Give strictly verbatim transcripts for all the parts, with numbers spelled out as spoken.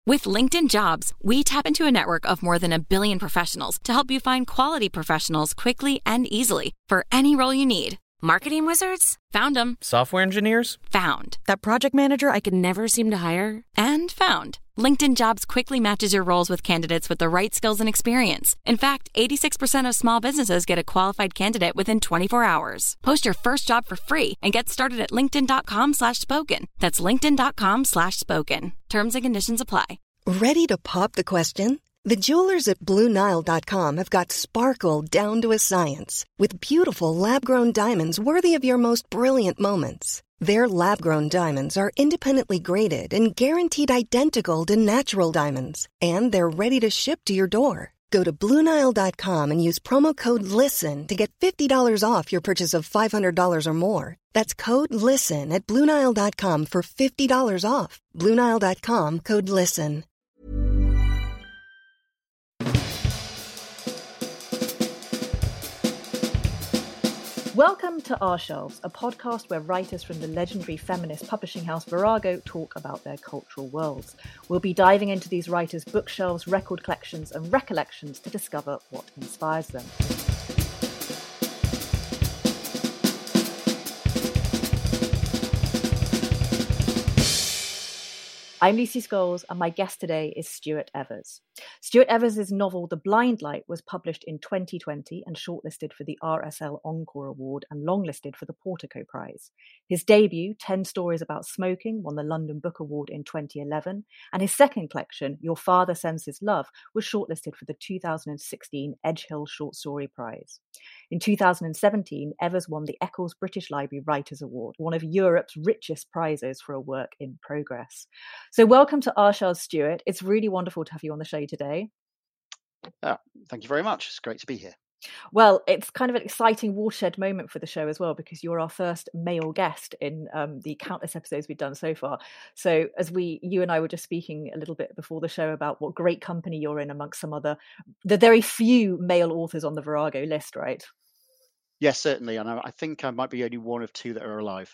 With LinkedIn Jobs, we tap into a network of more than a billion professionals to help you find quality professionals quickly and easily for any role you need. Marketing wizards? Found them. Software engineers? Found. That project manager I could never seem to hire? And found. LinkedIn Jobs quickly matches your roles with candidates with the right skills and experience. In fact, eighty-six percent of small businesses get a qualified candidate within twenty-four hours. Post your first job for free and get started at linkedin.com slash spoken. That's linkedin.com slash spoken. Terms and conditions apply. Ready to pop the question? The jewelers at Blue Nile dot com have got sparkle down to a science with beautiful lab-grown diamonds worthy of your most brilliant moments. Their lab-grown diamonds are independently graded and guaranteed identical to natural diamonds, and they're ready to ship to your door. Go to Blue Nile dot com and use promo code LISTEN to get fifty dollars off your purchase of five hundred dollars or more. That's code LISTEN at Blue Nile dot com for fifty dollars off. Blue Nile dot com, code LISTEN. Welcome to Our Shelves, a podcast where writers from the legendary feminist publishing house Virago talk about their cultural worlds. We'll be diving into these writers' bookshelves, record collections, and recollections to discover what inspires them. I'm Lucy Scholes, and my guest today is Stuart Evers. Stuart Evers' novel The Blind Light was published in twenty twenty and shortlisted for the R S L Encore Award and longlisted for the Portico Prize. His debut, ten Stories About Smoking, won the London Book Award in twenty eleven, and his second collection, Your Father Sends His Love, was shortlisted for the two thousand sixteen Edgehill Short Story Prize. In two thousand seventeen, Evers won the Eccles British Library Writers' Award, one of Europe's richest prizes for a work in progress. So welcome to Our Shelves, Stuart. It's really wonderful to have you on the show today. Oh, thank you very much. It's great to be here. Well, it's kind of an exciting watershed moment for the show as well, because you're our first male guest in um, the countless episodes we've done so far. So as we, you and I were just speaking a little bit before the show about what great company you're in amongst some other, the very few male authors on the Virago list, right? Yes, certainly. And I, I think I might be only one of two that are alive,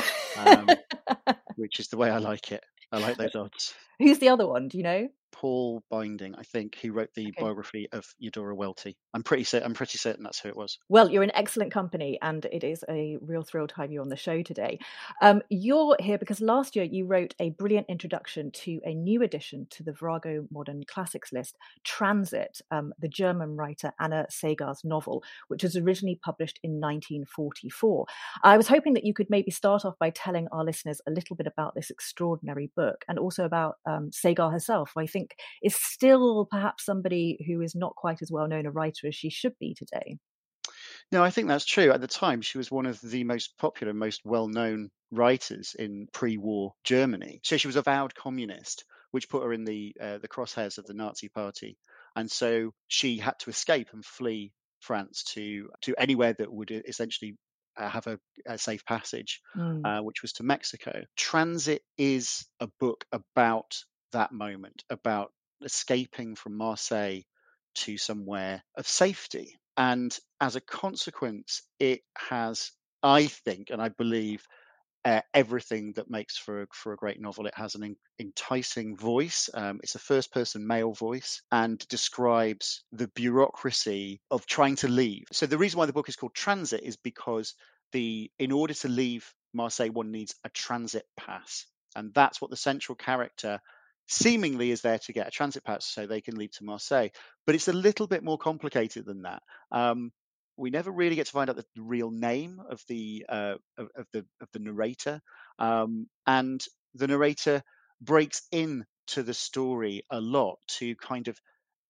um, which is the way I like it. I like those odds. Who's the other one? Do you know? Paul Binding, I think, who wrote the Okay. biography of Eudora Welty. I'm pretty cer- I'm pretty certain that's who it was. Well, you're in excellent company, and it is a real thrill to have you on the show today. Um, you're here because last year you wrote a brilliant introduction to a new addition to the Virago Modern Classics list, Transit, um, the German writer Anna Segar's novel, which was originally published in nineteen forty-four. I was hoping that you could maybe start off by telling our listeners a little bit about this extraordinary book, and also about um, Segar herself, who I think is still perhaps somebody who is not quite as well known a writer as she should be today. No, I think that's true. At the time, she was one of the most popular, most well-known writers in pre-war Germany. So she was a avowed communist, which put her in the uh, the crosshairs of the Nazi Party. And so she had to escape and flee France to to anywhere that would essentially uh, have a, a safe passage, Mm. uh, which was to Mexico. Transit is a book about that moment, about escaping from Marseille to somewhere of safety. And as a consequence, it has, I think, and I believe, uh, everything that makes for a, for a great novel. It has an en- enticing voice. Um, it's a first-person male voice and describes the bureaucracy of trying to leave. So the reason why the book is called Transit is because the in order to leave Marseille, one needs a transit pass, and that's what the central character seemingly is there to get, a transit pass so they can leave to Marseille. But it's a little bit more complicated than that. Um, we never really get to find out the real name of the uh, of, of the of the narrator, um, and the narrator breaks in to the story a lot to kind of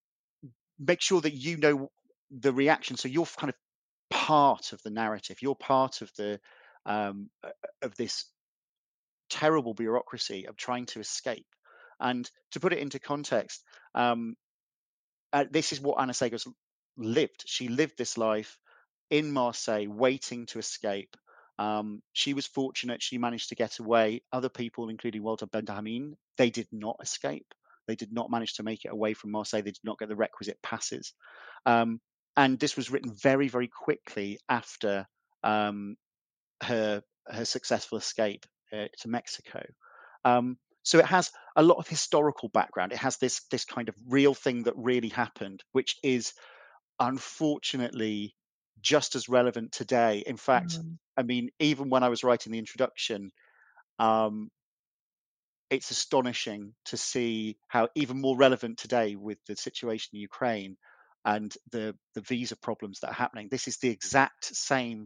make sure that you know the reaction. So you're kind of part of the narrative. You're part of the um, of this terrible bureaucracy of trying to escape. And to put it into context, um, uh, this is what Anna Segar's lived. She lived this life in Marseille, waiting to escape. Um, she was fortunate; she managed to get away. Other people, including Walter Benjamin, they did not escape. They did not manage to make it away from Marseille. They did not get the requisite passes. Um, and this was written very, very quickly after um, her her successful escape uh, to Mexico. Um, So it has a lot of historical background. It has this this kind of real thing that really happened, which is unfortunately just as relevant today. In fact, Mm. I mean, even when I was writing the introduction, um, it's astonishing to see how even more relevant today with the situation in Ukraine and the the visa problems that are happening. This is the exact same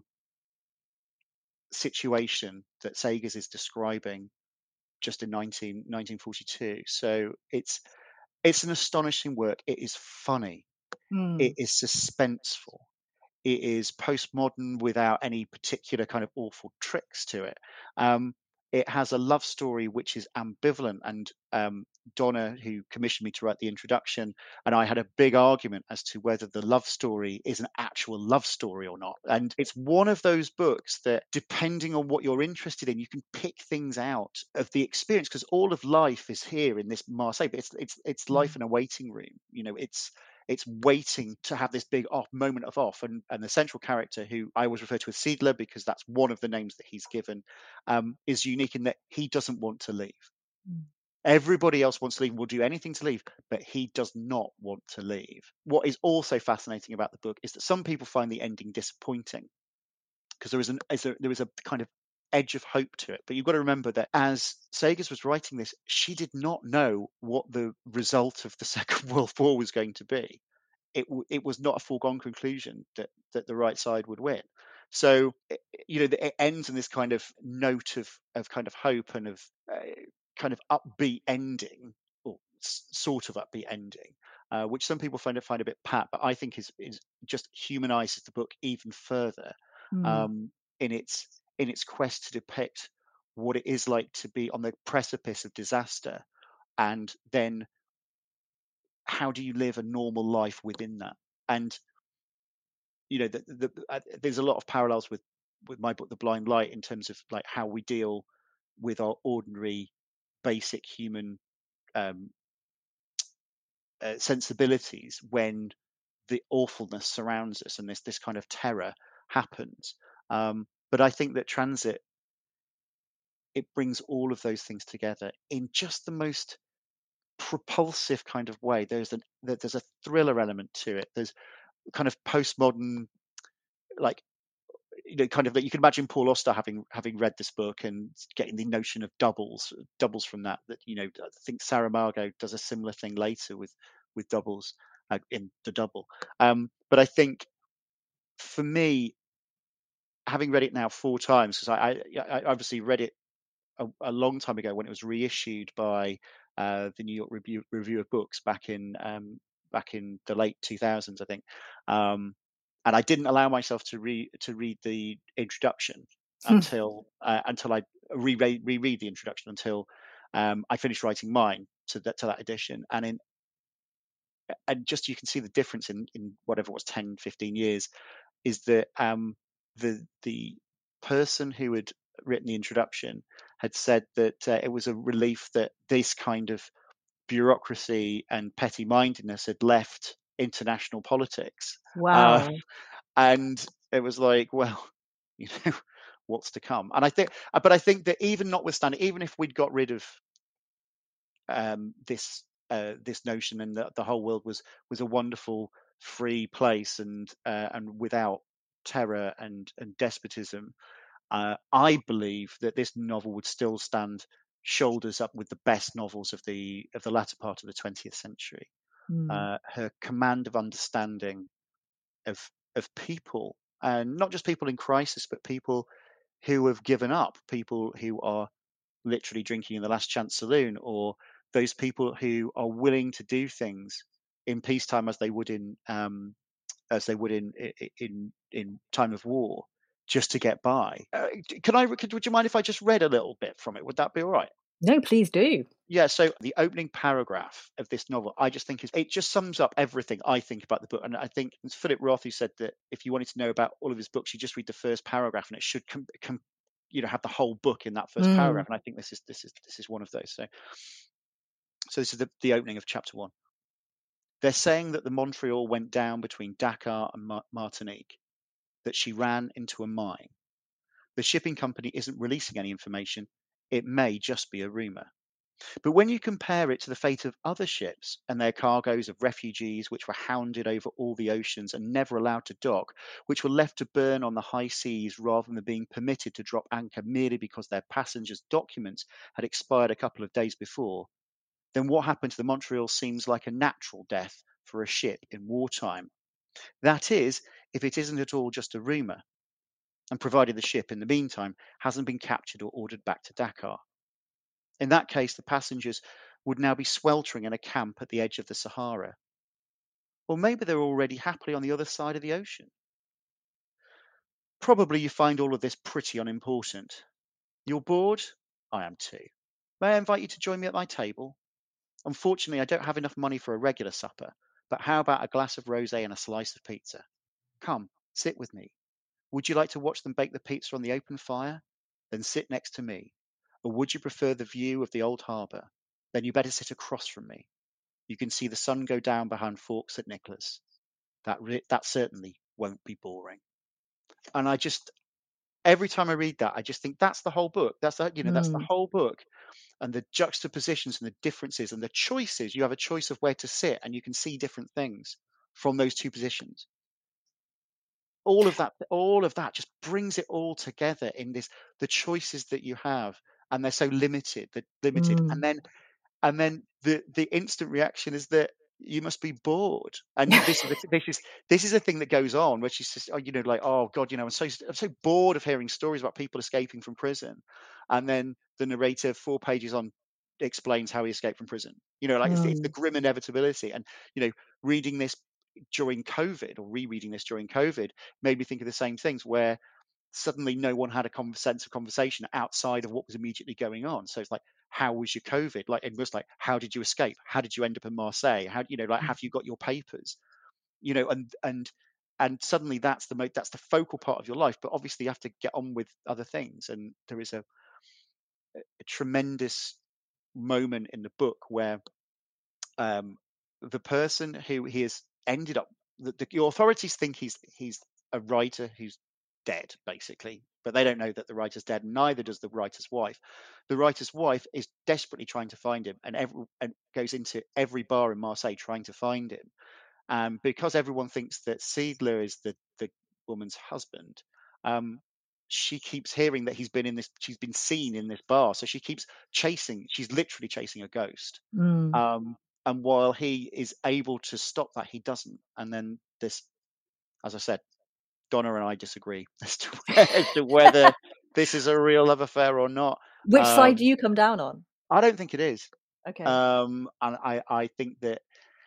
situation that Sagers is describing just in nineteen, nineteen forty-two. So it's it's an astonishing work. It is funny. It Mm. is suspenseful. It is postmodern without any particular kind of awful tricks to it. Um, it has a love story which is ambivalent, and um, Donna, who commissioned me to write the introduction, and I had a big argument as to whether the love story is an actual love story or not. And it's one of those books that, depending on what you're interested in, you can pick things out of the experience, because all of life is here in this Marseille, but it's it's it's life in a waiting room. You know, it's it's waiting to have this big off moment of off, and, and the central character, who I always refer to as Seidler because that's one of the names that he's given, um, is unique in that he doesn't want to leave. Mm. Everybody else wants to leave and will do anything to leave, but he does not want to leave. What is also fascinating about the book is that some people find the ending disappointing, because there is an is there, there is a kind of edge of hope to it. But you've got to remember that as Sagers was writing this, she did not know what the result of the Second World War was going to be. It, w- it was not a foregone conclusion that, that the right side would win. So, it, you know, it ends in this kind of note of, of kind of hope and of uh, kind of upbeat ending, or s- sort of upbeat ending, uh, which some people find, find a bit pat, but I think is, is just humanizes the book even further Mm. um, in its in its quest to depict what it is like to be on the precipice of disaster, and then how do you live a normal life within that. And you know, the, the, uh, there's a lot of parallels with with my book, The Blind Light, in terms of like how we deal with our ordinary, basic human um, uh, sensibilities when the awfulness surrounds us and this this kind of terror happens. Um, but I think that Transit, it brings all of those things together in just the most propulsive kind of way. There's an there's a thriller element to it. There's kind of postmodern, like, you know, kind of that you can imagine Paul Auster having having read this book and getting the notion of doubles doubles from that. That, you know, I think Saramago does a similar thing later with with doubles uh, in The Double. Um, but I think for me, having read it now four times, because I, I, I obviously read it a, a long time ago when it was reissued by uh, the New York Review, Review of Books back in um, back in the late two thousands, I think. Um, and I didn't allow myself to read to read the introduction until uh, until I reread reread the introduction until um, I finished writing mine to that to that edition. And in and just you can see the difference in in whatever it was ten, fifteen years, is that um, the the person who had written the introduction had said that uh, it was a relief that this kind of bureaucracy and petty mindedness had left international politics. Uh, Wow. and it was like, well, you know, what's to come? And I think, but I think that even notwithstanding, even if we'd got rid of um, this uh, this notion, and that the whole world was was a wonderful, free place, and uh, and without terror and and despotism, uh, I believe that this novel would still stand shoulders up with the best novels of the of the latter part of the twentieth century. Mm. Uh, her command of understanding of of people, and not just people in crisis, but people who have given up, people who are literally drinking in the last chance saloon, or those people who are willing to do things in peacetime as they would in um, as they would in in in time of war, just to get by. Uh, can I? Could, would you mind if I just read a little bit from it? Would that be all right? No, please do. Yeah, so the opening paragraph of this novel, I just think is, it just sums up everything I think about the book. And I think it's Philip Roth who said that if you wanted to know about all of his books, you just read the first paragraph, and it should com- com- you know, have the whole book in that first Mm. paragraph. And I think this is this is this is one of those. So, so this is the, the opening of chapter one. They're saying that the Montreal went down between Dakar and Mar- Martinique, that she ran into a mine. The shipping company isn't releasing any information. It may just be a rumor. But when you compare it to the fate of other ships and their cargoes of refugees, which were hounded over all the oceans and never allowed to dock, which were left to burn on the high seas rather than being permitted to drop anchor merely because their passengers' documents had expired a couple of days before, then what happened to the Montreal seems like a natural death for a ship in wartime. That is, if it isn't at all just a rumour, and provided the ship, in the meantime, hasn't been captured or ordered back to Dakar. In that case, the passengers would now be sweltering in a camp at the edge of the Sahara. Or maybe they're already happily on the other side of the ocean. Probably you find all of this pretty unimportant. You're bored? I am too. May I invite you to join me at my table? Unfortunately, I don't have enough money for a regular supper, but how about a glass of rosé and a slice of pizza? Come, sit with me. Would you like to watch them bake the pizza on the open fire? Then sit next to me. Or would you prefer the view of the old harbour? Then you better sit across from me. You can see the sun go down behind Fort Saint Nicholas. That re- that certainly won't be boring. And I just, every time I read that, I just think that's the whole book. That's the, you know, that's the Mm. whole book. And the juxtapositions and the differences and the choices. You have a choice of where to sit, and you can see different things from those two positions. All of that, all of that just brings it all together in this, the choices that you have, and they're so limited, that limited. Mm. And then, and then the the instant reaction is that you must be bored. And this is this is this is a thing that goes on, which is just, oh, you know, like, oh God, you know, I'm so I'm so bored of hearing stories about people escaping from prison, and then the narrator, four pages on, explains how he escaped from prison. You know, like it's, it's the Mm. grim inevitability. And you know, reading this during COVID, or rereading this during COVID, made me think of the same things, where suddenly no one had a con- sense of conversation outside of what was immediately going on. So it's like, how was your COVID? Like, it was like, how did you escape? How did you end up in Marseille? How, you know, like, have you got your papers? You know, and and and suddenly that's the mo- that's the focal part of your life. But obviously, you have to get on with other things. And there is a, a tremendous moment in the book where um, the person who he has ended up, the, the authorities think he's he's a writer who's dead, basically, but they don't know that the writer's dead. Neither does the writer's wife. The writer's wife is desperately trying to find him, and, every, and goes into every bar in Marseille trying to find him. Um, because everyone thinks that Siedler is the the woman's husband. Um, she keeps hearing that he's been in this. She's been seen in this bar, so she keeps chasing. She's literally chasing a ghost. Mm. Um, and while he is able to stop that, he doesn't. And then this, as I said, Donna and I disagree as to, as to whether this is a real love affair or not. Which Um, side do you come down on? I don't think it is. Okay. Um, and I, I think that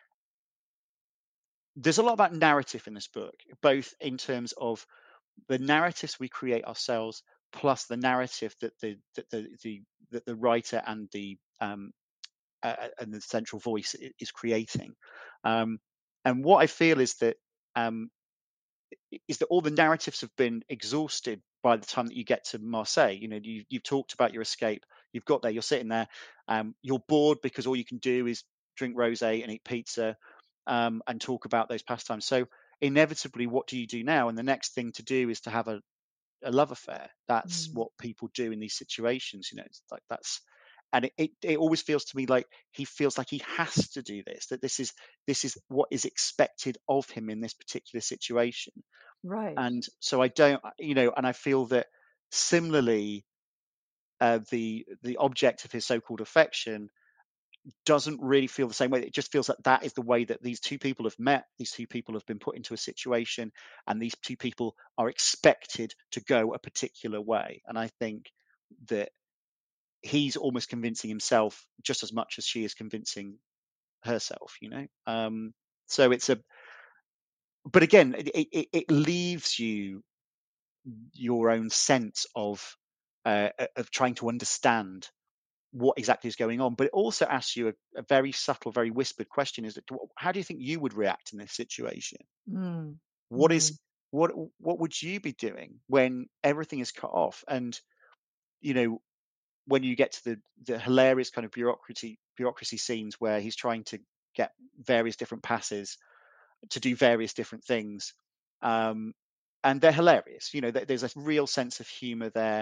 there's a lot about narrative in this book, both in terms of the narratives we create ourselves, plus the narrative that the that the the, that the writer and the um, uh, and the central voice is creating. Um, and what I feel is that um, is that all the narratives have been exhausted by the time that you get to Marseille. You know, you, you've talked about your escape. You've got there. You're sitting there. Um, you're bored because all you can do is drink rosé and eat pizza um, and talk about those pastimes. So inevitably, what do you do now? And the next thing to do is to have a, a love affair. That's Mm. what people do in these situations. You know, it's like that's. And it, it, it always feels to me like he feels like he has to do this, that this is this is what is expected of him in this particular situation. Right. And so I don't, you know, and I feel that similarly, uh, the the object of his so-called affection doesn't really feel the same way. It just feels that that is the way that these two people have met. These two people have been put into a situation, and these two people are expected to go a particular way. And I think that he's almost convincing himself just as much as she is convincing herself, you know. Um, so it's a, but again, it, it, it leaves you your own sense of uh, of trying to understand what exactly is going on, but it also asks you a, a very subtle, very whispered question: is that how do you think you would react in this situation? Mm. What Mm. is what what would you be doing when everything is cut off? And you know, when you get to the the hilarious kind of bureaucracy bureaucracy scenes where he's trying to get various different passes to do various different things, um, and they're hilarious. You know, there's a real sense of humor there.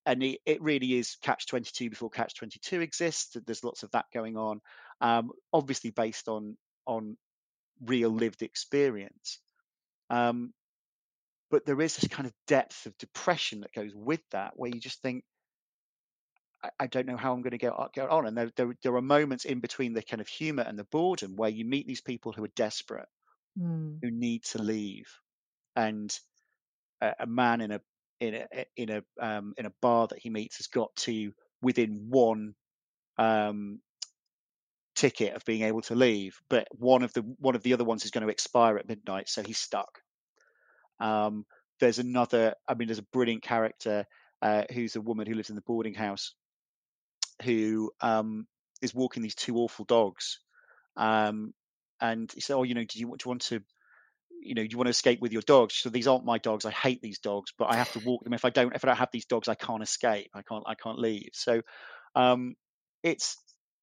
and it, it really is catch twenty-two before catch twenty-two exists. There's lots of that going on, um, obviously based on on real lived experience. Um, but there is this kind of depth of depression that goes with that, where you just think, I, I don't know how I'm going to get, get on. And there, there, there are moments in between the kind of humor and the boredom where you meet these people who are desperate, Mm. who need to leave. And a, a man in a in a in a um, in a bar that he meets has got to within one um, ticket of being able to leave, but one of the one of the other ones is going to expire at midnight, so he's stuck. Um, there's another, I mean, there's a brilliant character uh, who's a woman who lives in the boarding house who um, is walking these two awful dogs, um, and he said, "Oh, you know, do you, do you want to?" You know, do you want to escape with your dogs? So these aren't my dogs. I hate these dogs, but I have to walk them. If I don't, if I don't have these dogs, I can't escape. I can't, I can't leave. So, um, it's,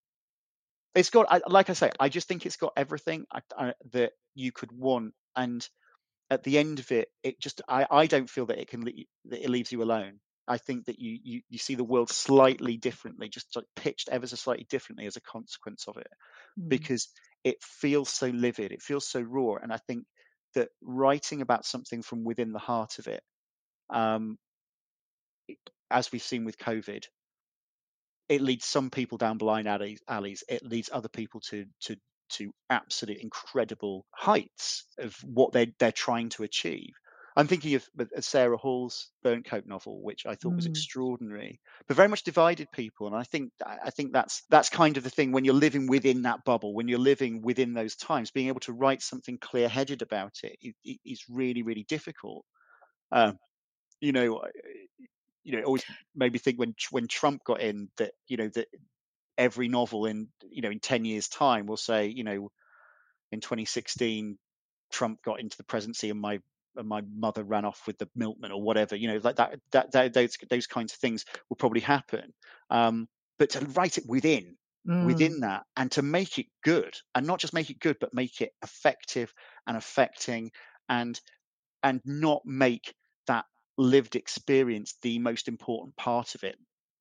it's got, I, like I say, I just think it's got everything I, I, that you could want. And at the end of it, it just, I, I don't feel that it can, that it leaves you alone. I think that you, you, you see the world slightly differently, just like pitched ever so slightly differently as a consequence of it, Mm. because it feels so livid. It feels so raw. And I think that writing about something from within the heart of it, um, as we've seen with COVID, it leads some people down blind alleys, alleys. It leads other people to to to absolute incredible heights of what they're they're trying to achieve. I'm thinking of, of Sarah Hall's Burnt Coat novel, which I thought was Mm. extraordinary, but very much divided people. And I think I think that's that's kind of the thing when you're living within that bubble, when you're living within those times, being able to write something clear-headed about it is, is really really difficult. Um, you know, you know, it always made me think when when Trump got in that, you know, that every novel in, you know, in ten years time will say, you know, in twenty sixteen Trump got into the presidency and my and my mother ran off with the milkman or whatever, you know, like that, that, that those those kinds of things will probably happen. Um, but to write it within Mm. within that, and to make it good, and not just make it good, but make it effective and affecting, and and not make that lived experience the most important part of it,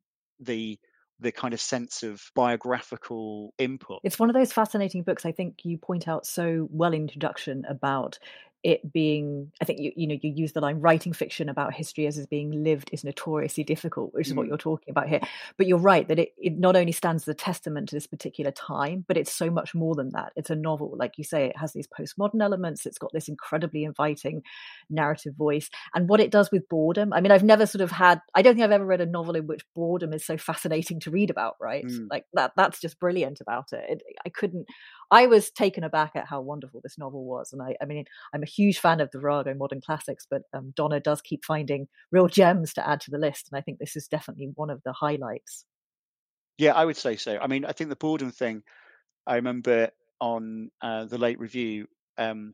the the kind of sense of biographical input. It's one of those fascinating books, I think you point out so well in introduction about it being, I think you you know you use the line, writing fiction about history as is being lived is notoriously difficult, which is mm. what you're talking about here. But you're right that it, it not only stands as a testament to this particular time, but it's so much more than that. It's a novel, like you say, it has these postmodern elements. It's got this incredibly inviting narrative voice. And what it does with boredom, I mean, I've never sort of had, I don't think I've ever read a novel in which boredom is so fascinating to read about, right? Mm. Like that, that's just brilliant about it. it. I couldn't, I was taken aback at how wonderful this novel was. And I, I mean, I'm a huge fan of the Virago modern classics, but um, Donna does keep finding real gems to add to the list. And I think this is definitely one of the highlights. Yeah, I would say so. I mean, I think the boredom thing, I remember on uh, the Late Review, um,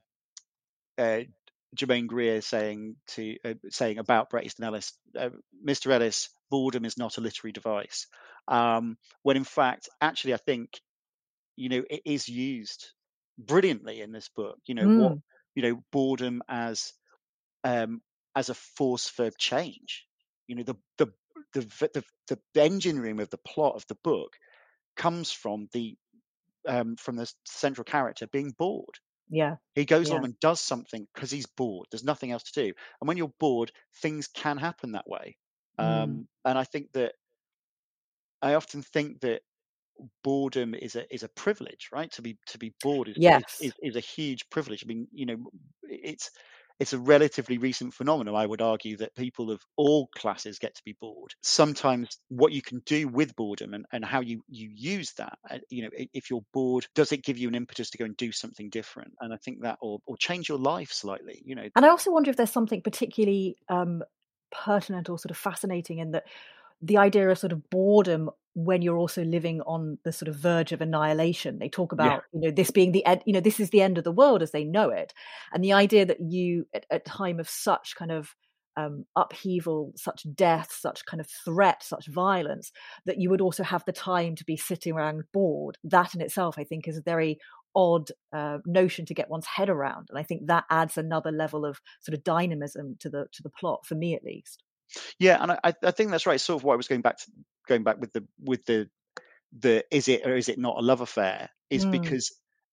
uh, Germaine Greer saying to uh, saying about Bret Easton Ellis, uh, Mister Ellis, boredom is not a literary device. Um, when in fact, actually, I think, you know, it is used brilliantly in this book. You know, mm. what, you know, boredom as um, as a force for change. You know, the the the the, the engine room of the plot of the book comes from the um, from the central character being bored. Yeah. He goes yeah. on and does something because he's bored. There's nothing else to do. And when you're bored, things can happen that way. Mm. Um, and I think that I often think that boredom is a is a privilege, right? To be to be bored is, yes. is, is a huge privilege. I mean, you know, it's it's a relatively recent phenomenon. I would argue that people of all classes get to be bored. Sometimes what you can do with boredom and, and how you, you use that, you know, if you're bored, does it give you an impetus to go and do something different? And I think that, or, or change your life slightly, you know. And I also wonder if there's something particularly um, pertinent or sort of fascinating in that the idea of sort of boredom when you're also living on the sort of verge of annihilation. They talk about, yeah. you know, this being the end, you know, this is the end of the world as they know it. And the idea that you, at a time of such kind of um, upheaval, such death, such kind of threat, such violence, that you would also have the time to be sitting around bored. That in itself, I think, is a very odd uh, notion to get one's head around. And I think that adds another level of sort of dynamism to the to the plot, for me at least. Yeah, and I, I think that's right. It's sort of what I was going back to, going back with the with the the is it or is it not a love affair? Is Mm. because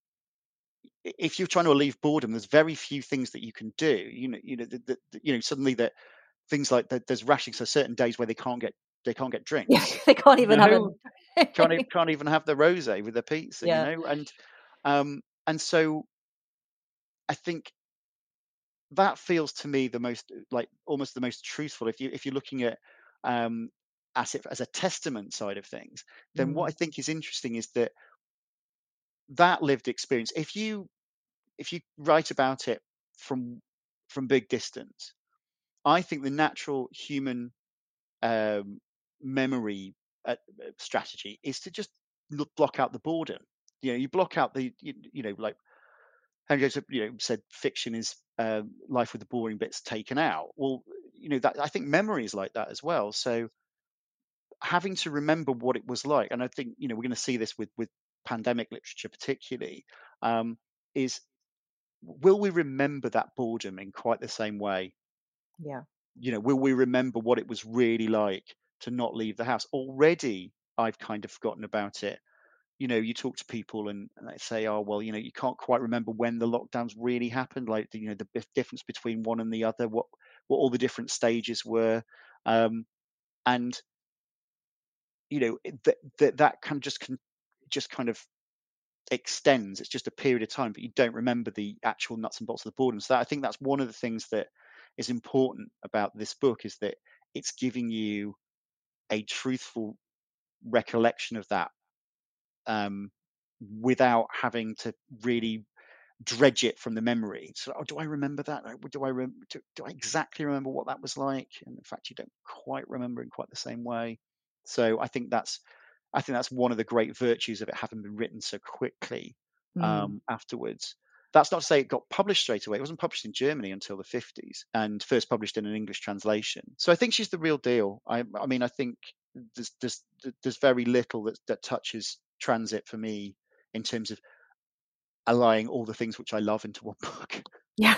if you're trying to relieve boredom, there's very few things that you can do. You know, you know, the, the, you know, suddenly that things like that, there's rationing. So certain days where they can't get they can't get Yeah, drinks. they can't You even have know, a. can't e- can't even have the rosé with the pizza. You Yeah. know, and um and so I think that feels to me the most like almost the most truthful. If you if you're looking at um as it as a testament side of things, then what I Mm. think is interesting is that that lived experience. If you if you write about it from from big distance, I think the natural human um, memory uh, uh, strategy is to just look, block out the boredom. You know, you block out the you, you know like Henry James you know said fiction is uh, life with the boring bits taken out. Well, you know that I think memory is like that as well. So having to remember what it was like, and I think you know we're going to see this with with pandemic literature particularly, um, is will we remember that boredom in quite the same way? Yeah. You know, will we remember what it was really like to not leave the house? Already, I've kind of forgotten about it. You know, you talk to people and, and they say, oh, well, you know, you can't quite remember when the lockdowns really happened, like, the, you know, the bif- difference between one and the other, what, what all the different stages were. Um, and, you know, it- that, that, that can just, can just kind of extends. It's just a period of time, but you don't remember the actual nuts and bolts of the boredom. So that, I think that's one of the things that is important about this book is that it's giving you a truthful recollection of that um, without having to really dredge it from the memory. So, oh, do I remember that? Do I rem- do, do I exactly remember what that was like? And in fact, you don't quite remember in quite the same way. So I think that's I think that's one of the great virtues of it having been written so quickly Mm. um, afterwards. That's not to say it got published straight away. It wasn't published in Germany until the fifties and first published in an English translation. So I think she's the real deal. I, I mean, I think there's, there's, there's very little that, that touches Transit for me in terms of allying all the things which I love into one book. Yeah.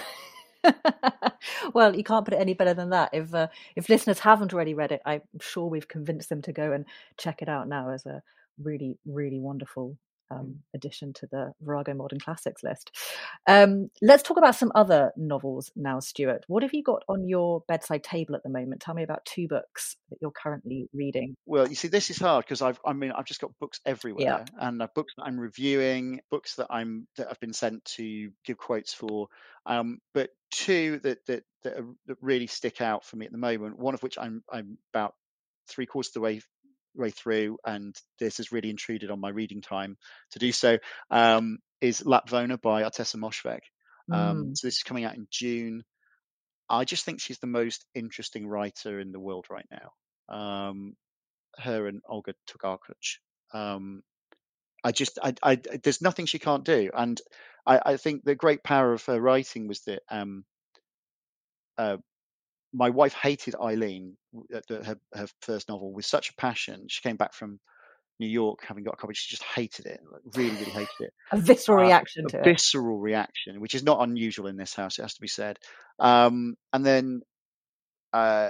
Well, you can't put it any better than that. If uh, if listeners haven't already read it, I'm sure we've convinced them to go and check it out now as a really, really wonderful um, addition to the Virago Modern Classics list. Um, let's talk about some other novels now, Stuart. What have you got on your bedside table at the moment? Tell me about two books that you're currently reading. Well, you see, this is hard because I've, I mean, I've just got books Yeah. everywhere, and uh, books that I'm reviewing, books that I'm that I've been sent to give quotes for. Um, but two that that that, are, that really stick out for me at the moment. One of which I'm I'm about three quarters of the way way through, and this has really intruded on my reading time to do so. Um, is Lapvona by Artessa Moshfegh. Um, Mm. so this is coming out in June. I just think she's the most interesting writer in the world right now. Um, her and Olga Tokarczuk. Um, I just, I, I, there's nothing she can't do, and I, I think the great power of her writing was that um, uh, my wife hated Eileen, uh, the- her, her first novel, with such a passion. She came back from New York having got a copy. She just hated it, like, really, really hated it. A visceral Uh, reaction a to it. visceral reaction, which is not unusual in this house, it has to be said. Um, and then uh,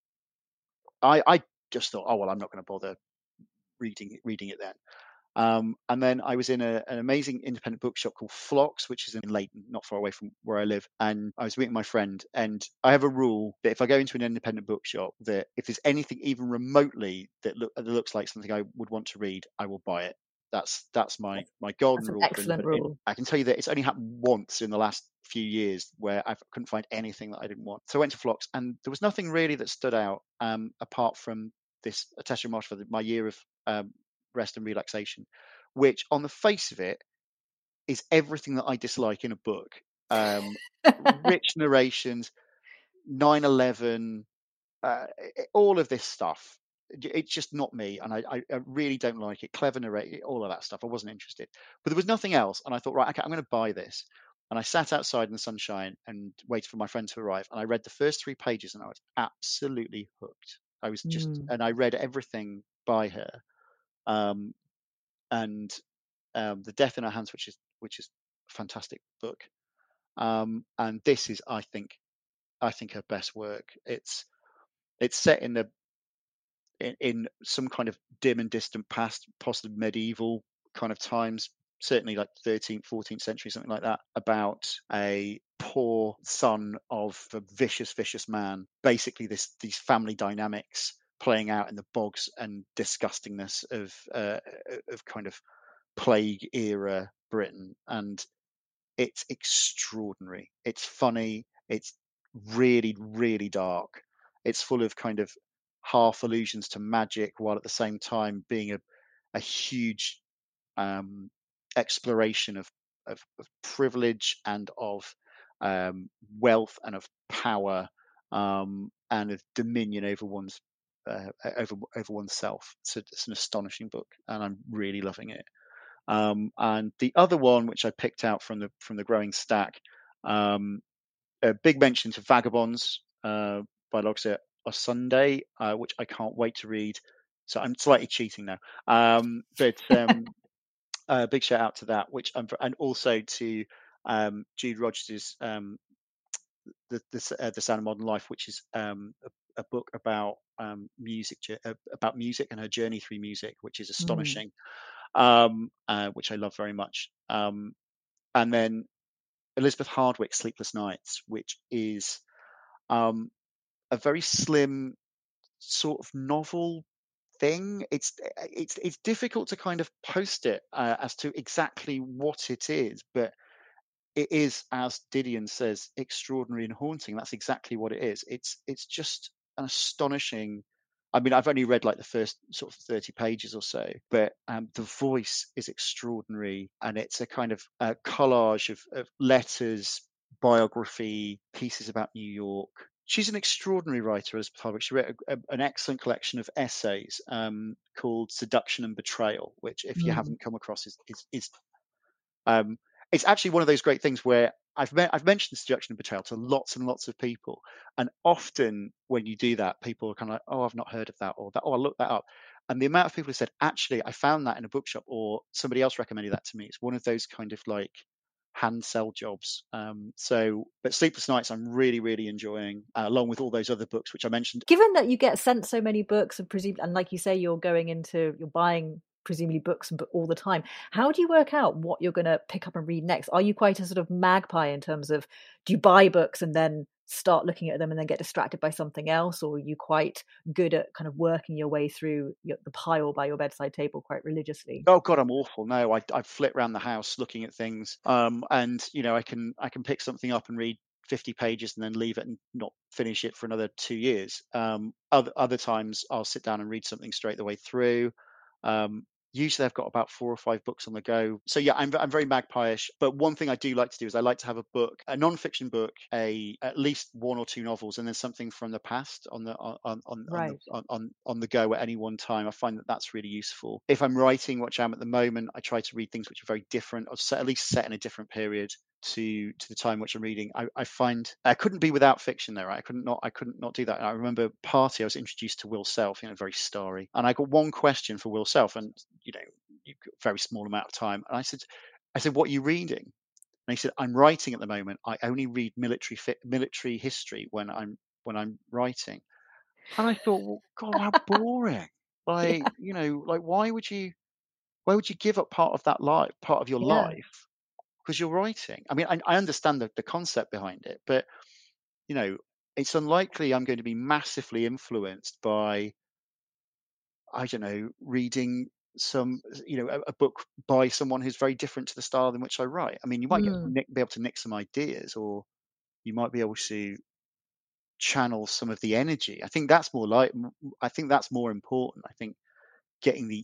I, I just thought, oh well, I'm not going to bother reading reading it then. Um, and then I was in a, an amazing independent bookshop called Phlox, which is in Leighton, not far away from where I live. And I was meeting my friend, and I have a rule that if I go into an independent bookshop, that if there's anything even remotely that, look, that looks like something I would want to read, I will buy it. That's that's my my golden That's an rule for excellent independent. rule. I can tell you that it's only happened once in the last few years where I couldn't find anything that I didn't want. So I went to Phlox, and there was nothing really that stood out um, apart from this Artessa Moshfegh, my year of um, rest and relaxation, which on the face of it is everything that I dislike in a book. Um, rich narrations, nine eleven, uh, all of this stuff. It's just not me, and I, I, I really don't like it. Clever narrating, all of that stuff. I wasn't interested, but there was nothing else, and I thought, right, okay, I'm going to buy this. And I sat outside in the sunshine and waited for my friend to arrive. And I read the first three pages, and I was absolutely hooked. I was just, Mm. and I read everything by her. Um, and um, The Death in Our Hands, which is which is a fantastic book. Um, and this is, I think, I think her best work. It's it's set in the in, in some kind of dim and distant past, possibly medieval kind of times, certainly like thirteenth, fourteenth century, something like that, about a poor son of a vicious, vicious man. Basically, this these family dynamics playing out in the bogs and disgustingness of uh, of kind of plague era Britain, and it's extraordinary. It's funny. It's really, really dark. It's full of kind of half allusions to magic, while at the same time being a, a huge um, exploration of, of, of privilege and of um, wealth and of power um, and of dominion over one's uh, over over oneself. It's, a, it's an astonishing book, and I'm really loving it. Um, and the other one, which I picked out from the from the growing stack, um, a big mention to Vagabonds uh, by Logset Osunde, uh, which I can't wait to read. So I'm slightly cheating now, um, but um, a big shout out to that, which I'm, and also to um, Jude Rogers' um, the the, uh, the Sound of Modern Life, which is um, a, a book about um, music, uh, about music and her journey through music, which is astonishing. Mm. Um, uh, which I love very much. Um, and then Elizabeth Hardwick's Sleepless Nights, which is um, a very slim sort of novel thing. It's it's it's difficult to kind of post it uh, as to exactly what it is, but it is, as Didion says, extraordinary and haunting. That's exactly what it is. It's it's just an astonishing. I mean, I've only read like the first sort of thirty pages or so, but um, the voice is extraordinary, and it's a kind of a collage of, of letters, biography, pieces about New York. She's an extraordinary writer, as Hardwick. She wrote a, a, an excellent collection of essays um, called Seduction and Betrayal, which, if you mm. haven't come across, is is, is um, it's actually one of those great things where I've me- I've mentioned Seduction and Betrayal to lots and lots of people, and often when you do that, people are kind of like, "Oh, I've not heard of that," or "That, oh, I'll look that up." And the amount of people who said, "Actually, I found that in a bookshop," or "Somebody else recommended that to me," it's one of those kind of like hand sell jobs. Um, so, but Sleepless Nights, I'm really, really enjoying, uh, along with all those other books which I mentioned. Given that you get sent so many books, and presumably, and like you say, you're going into, you're buying presumably books all the time, how do you work out what you're going to pick up and read next? Are you quite a sort of magpie in terms of, do you buy books and then start looking at them and then get distracted by something else, or are you quite good at kind of working your way through your, the pile by your bedside table quite religiously? Oh God, I'm awful. No, I I flit around the house looking at things, um, and you know, I can I can pick something up and read fifty pages and then leave it and not finish it for another two years. Um, other other times I'll sit down and read something straight the way through. Um, usually I've got about four or five books on the go. So yeah, I'm I'm very magpie-ish. But one thing I do like to do is I like to have a book, a non-fiction book, a at least one or two novels, and then something from the past on the on on right. on, the, on on the go at any one time. I find that that's really useful. If I'm writing, which I am at the moment, I try to read things which are very different, or set, at least set in a different period to to the time which I'm reading. I, I find I couldn't be without fiction there. Right? I couldn't not I couldn't not do that. And I remember Party, I was introduced to Will Self, you know, very starry, and I got one question for Will Self, and you know, you've got a very small amount of time, and I said, I said, what are you reading? And he said, I'm writing at the moment. I only read military fi- military history when I'm when I'm writing. And I thought, well, God, how boring! Like, yeah. you know, like why would you why would you give up part of that life, part of your yeah. life? Because you're writing. I mean, I, I understand the, the concept behind it, but you know, it's unlikely I'm going to be massively influenced by, I don't know, reading some, you know, a, a book by someone who's very different to the style in which I write. I mean, you might mm. get, be able to nick some ideas, or you might be able to channel some of the energy. I think that's more like, I think that's more important. I think getting the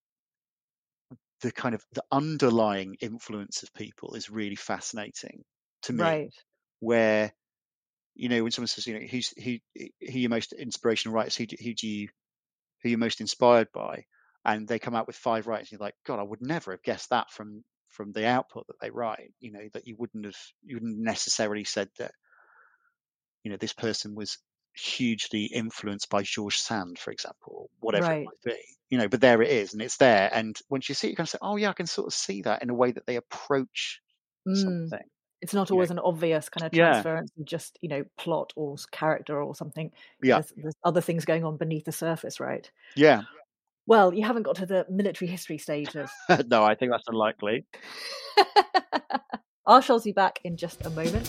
the kind of the underlying influence of people is really fascinating to me. Right. Where, you know, when someone says, you know, who's who who your most inspirational writers, who do, who do you who you're most inspired by, and they come out with five writers, you're like, God, I would never have guessed that from from the output that they write. You know, that you wouldn't have you wouldn't necessarily said that, you know, this person was hugely influenced by Georges Sand, for example, or whatever right. it might be, you know, but there it is, and it's there. And once you see it, you can say, oh yeah, I can sort of see that in a way that they approach mm. something. It's not you know, always an obvious kind of yeah, transference of just, you know, plot or s- character or something. yeah, There's, there's other things going on beneath the surface, right? yeah. Well, you haven't got to the military history stage of. No, I think that's unlikely. I shall be back in just a moment.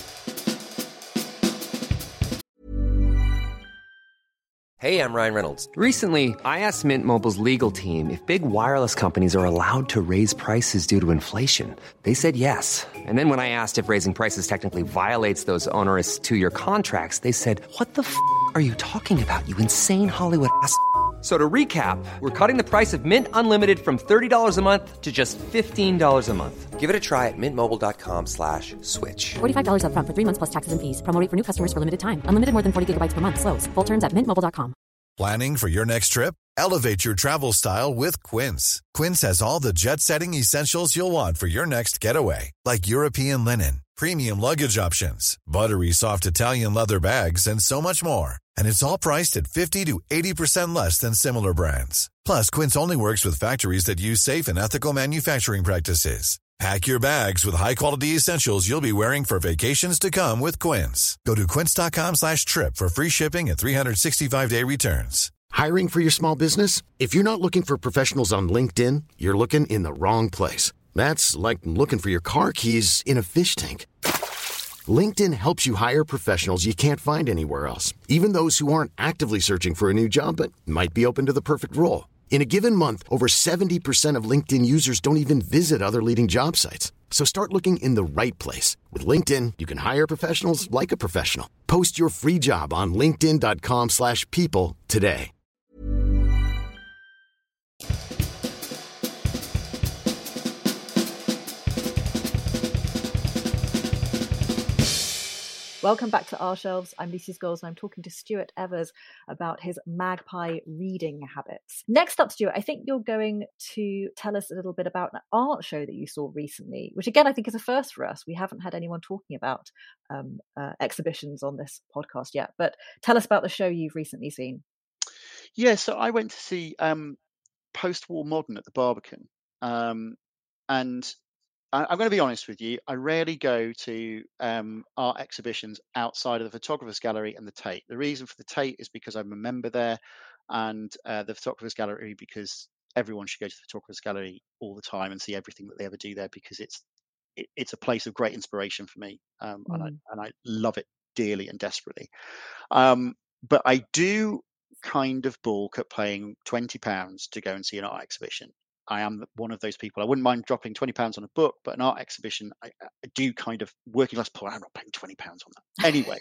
Hey, I'm Ryan Reynolds. Recently, I asked Mint Mobile's legal team if big wireless companies are allowed to raise prices due to inflation. They said yes. And then when I asked if raising prices technically violates those onerous two-year contracts, they said, "What the f*** are you talking about, you insane Hollywood ass?" So to recap, we're cutting the price of Mint Unlimited from thirty dollars a month to just fifteen dollars a month. Give it a try at mintmobile.com slash switch. forty-five dollars up front for three months plus taxes and fees. Promo rate for new customers for limited time. Unlimited more than forty gigabytes per month. Slows full terms at mint mobile dot com. Planning for your next trip? Elevate your travel style with Quince. Quince has all the jet-setting essentials you'll want for your next getaway, like European linen, premium luggage options, buttery soft Italian leather bags, and so much more. And it's all priced at fifty to eighty percent less than similar brands. Plus, Quince only works with factories that use safe and ethical manufacturing practices. Pack your bags with high-quality essentials you'll be wearing for vacations to come with Quince. Go to quince.com slash trip for free shipping and three sixty-five day returns. Hiring for your small business? If you're not looking for professionals on LinkedIn, you're looking in the wrong place. That's like looking for your car keys in a fish tank. LinkedIn helps you hire professionals you can't find anywhere else, even those who aren't actively searching for a new job but might be open to the perfect role. In a given month, over seventy percent of LinkedIn users don't even visit other leading job sites. So start looking in the right place. With LinkedIn, you can hire professionals like a professional. Post your free job on linkedin.com slash people today. Welcome back to Our Shelves. I'm Lucy Scholes and I'm talking to Stuart Evers about his magpie reading habits. Next up, Stuart, I think you're going to tell us a little bit about an art show that you saw recently, which again, I think is a first for us. We haven't had anyone talking about um, uh, exhibitions on this podcast yet, but tell us about the show you've recently seen. Yeah, so I went to see um, Post-War Modern at the Barbican. Um, and I, I'm going to be honest with you, I rarely go to um, art exhibitions outside of the Photographer's Gallery and the Tate. The reason for the Tate is because I'm a member there, and uh, the Photographer's Gallery because everyone should go to the Photographer's Gallery all the time and see everything that they ever do there, because it's it, it's a place of great inspiration for me, um, mm. and I and I love it dearly and desperately. Um, but I do kind of balk at paying twenty pounds to go and see an art exhibition. I am one of those people. I wouldn't mind dropping twenty pounds on a book, but an art exhibition, I, I do kind of working class poor. I'm not paying twenty pounds on that anyway.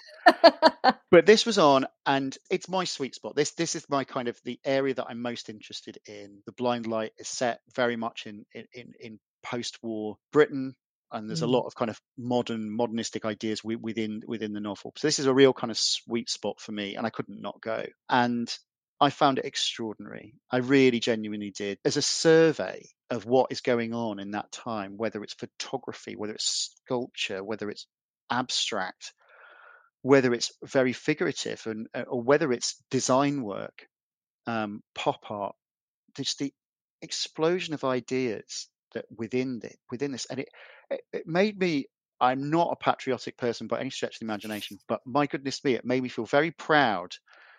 But this was on, and it's my sweet spot. This this is my kind of the area that I'm most interested in. The Blind Light is set very much in in, in post-war Britain, and there's mm. a lot of kind of modern modernistic ideas within within the novel. So this is a real kind of sweet spot for me, and I couldn't not go. And I found it extraordinary. I really genuinely did. As a survey of what is going on in that time, whether it's photography, whether it's sculpture, whether it's abstract, whether it's very figurative, and or whether it's design work, um, pop art, just the explosion of ideas that within it, within this, and it, it made me. I'm not a patriotic person by any stretch of the imagination, but my goodness me, it made me feel very proud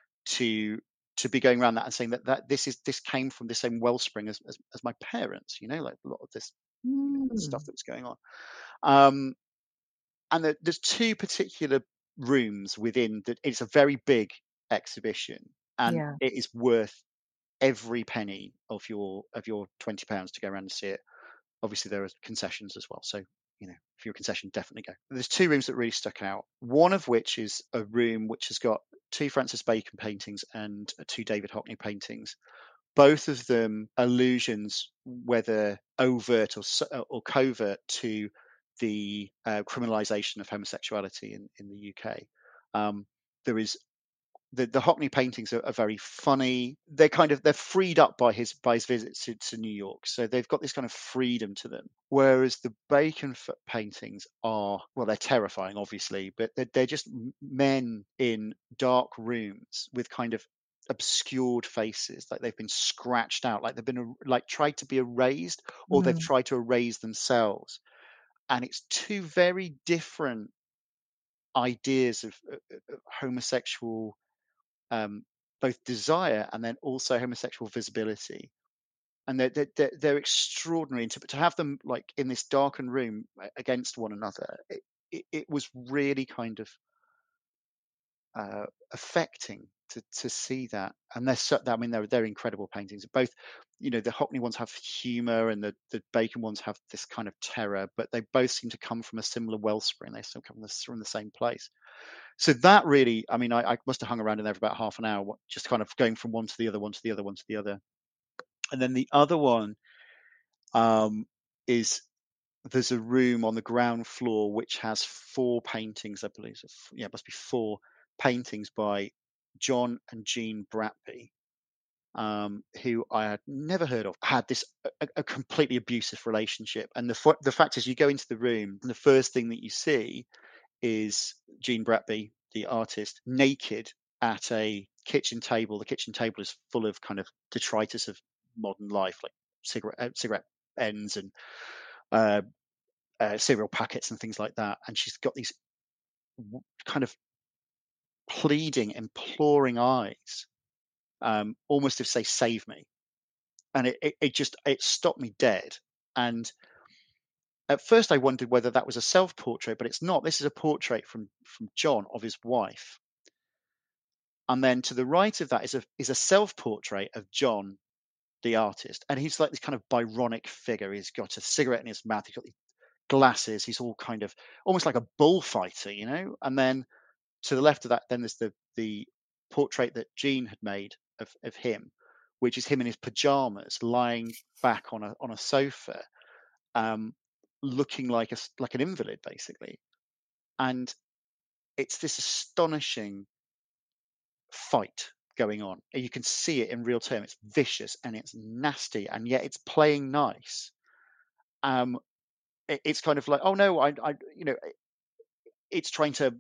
to to be going around that and saying that, that this is this came from the same wellspring as, as as my parents, you know, like a lot of this mm. stuff that was going on. Um, and the, there's two particular rooms within that. It's a very big exhibition, and yeah. it is worth every penny of your of your twenty pounds to go around and see it. Obviously, there are concessions as well, so you know, if you're a concession, definitely go. There's two rooms that really stuck out. One of which is a room which has got two Francis Bacon paintings and two David Hockney paintings. Both of them allusions, whether overt or or covert, to the uh, criminalisation of homosexuality in, in the U K. Um, there is the, the Hockney paintings are, are very funny. They're kind of they're freed up by his by his visit to, to New York, so they've got this kind of freedom to them. Whereas the Bacon paintings are, well, they're terrifying, obviously, but they're, they're just men in dark rooms with kind of obscured faces, like they've been scratched out, like they've been like tried to be erased, or mm. they've tried to erase themselves. and it's two very different ideas of, of, of homosexual um, both desire and then also homosexual visibility. And they're, they're, they're extraordinary. To, to have them like in this darkened room against one another, it, it, it was really kind of uh, affecting to to see that. And they're so, I mean, they're they're incredible paintings. Both, you know, the Hockney ones have humour, and the the Bacon ones have this kind of terror. But they both seem to come from a similar wellspring. They still come from the, from the same place. So that really, I mean, I, I must have hung around in there for about half an hour, just kind of going from one to the other, one to the other, one to the other. And then the other one um, is there's a room on the ground floor which has four paintings, I believe. Yeah, it must be four paintings by John and Jean Bratby, um, who I had never heard of. Had this a, a completely abusive relationship, and the the fact is, you go into the room, and the first thing that you see is Jean Bratby, the artist, naked at a kitchen table. The kitchen table is full of kind of detritus of modern life, like cigarette uh, cigarette ends and uh, uh, cereal packets and things like that. And she's got these kind of pleading, imploring eyes, um, almost to say, "Save me." And it, it, it just it stopped me dead. And at first, I wondered whether that was a self-portrait, but it's not. This is a portrait from from John of his wife. And then to the right of that is a is a self-portrait of John, the artist, and he's like this kind of Byronic figure. He's got a cigarette in his mouth. He's got these glasses. He's all kind of almost like a bullfighter, you know. And then to the left of that, then there's the the portrait that Jean had made of of him, which is him in his pajamas, lying back on a on a sofa, um, looking like a like an invalid, basically. And it's this astonishing fight going on. You can see it in real time. It's vicious and it's nasty, and yet it's playing nice. Um, it, it's kind of like, oh no, I, I, you know, it's trying to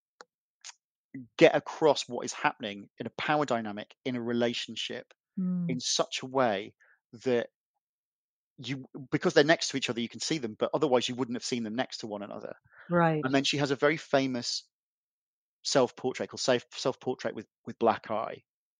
get across what is happening in a power dynamic in a relationship Mm. in such a way that you, because they're next to each other, you can see them, but otherwise you wouldn't have seen them next to one another. Right. And then she has a very famous self-portrait called self self-portrait with with black eye.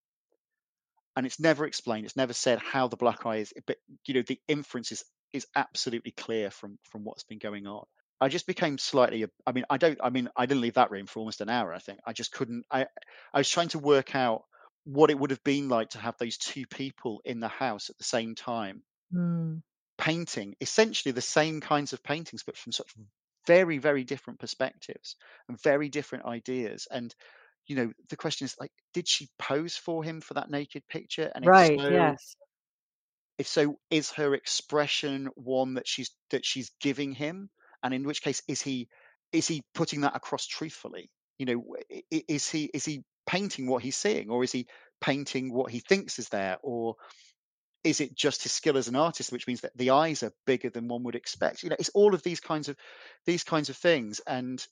And it's never explained. It's never said how the black eye is, but you know, the inference is is absolutely clear from from what's been going on. I just became slightly. I mean, I don't. I mean, I didn't leave that room for almost an hour. I think I just couldn't. I I was trying to work out what it would have been like to have those two people in the house at the same time, Mm. painting essentially the same kinds of paintings, but from such very very different perspectives and very different ideas. And you know, the question is like, did she pose for him for that naked picture? And if Right. so, Yes. if so, is her expression one that she's that she's giving him? And in which case, is he is he putting that across truthfully? You know, is he is he painting what he's seeing, or is he painting what he thinks is there, or is it just his skill as an artist, which means that the eyes are bigger than one would expect? You know, it's all of these kinds of these kinds of things, and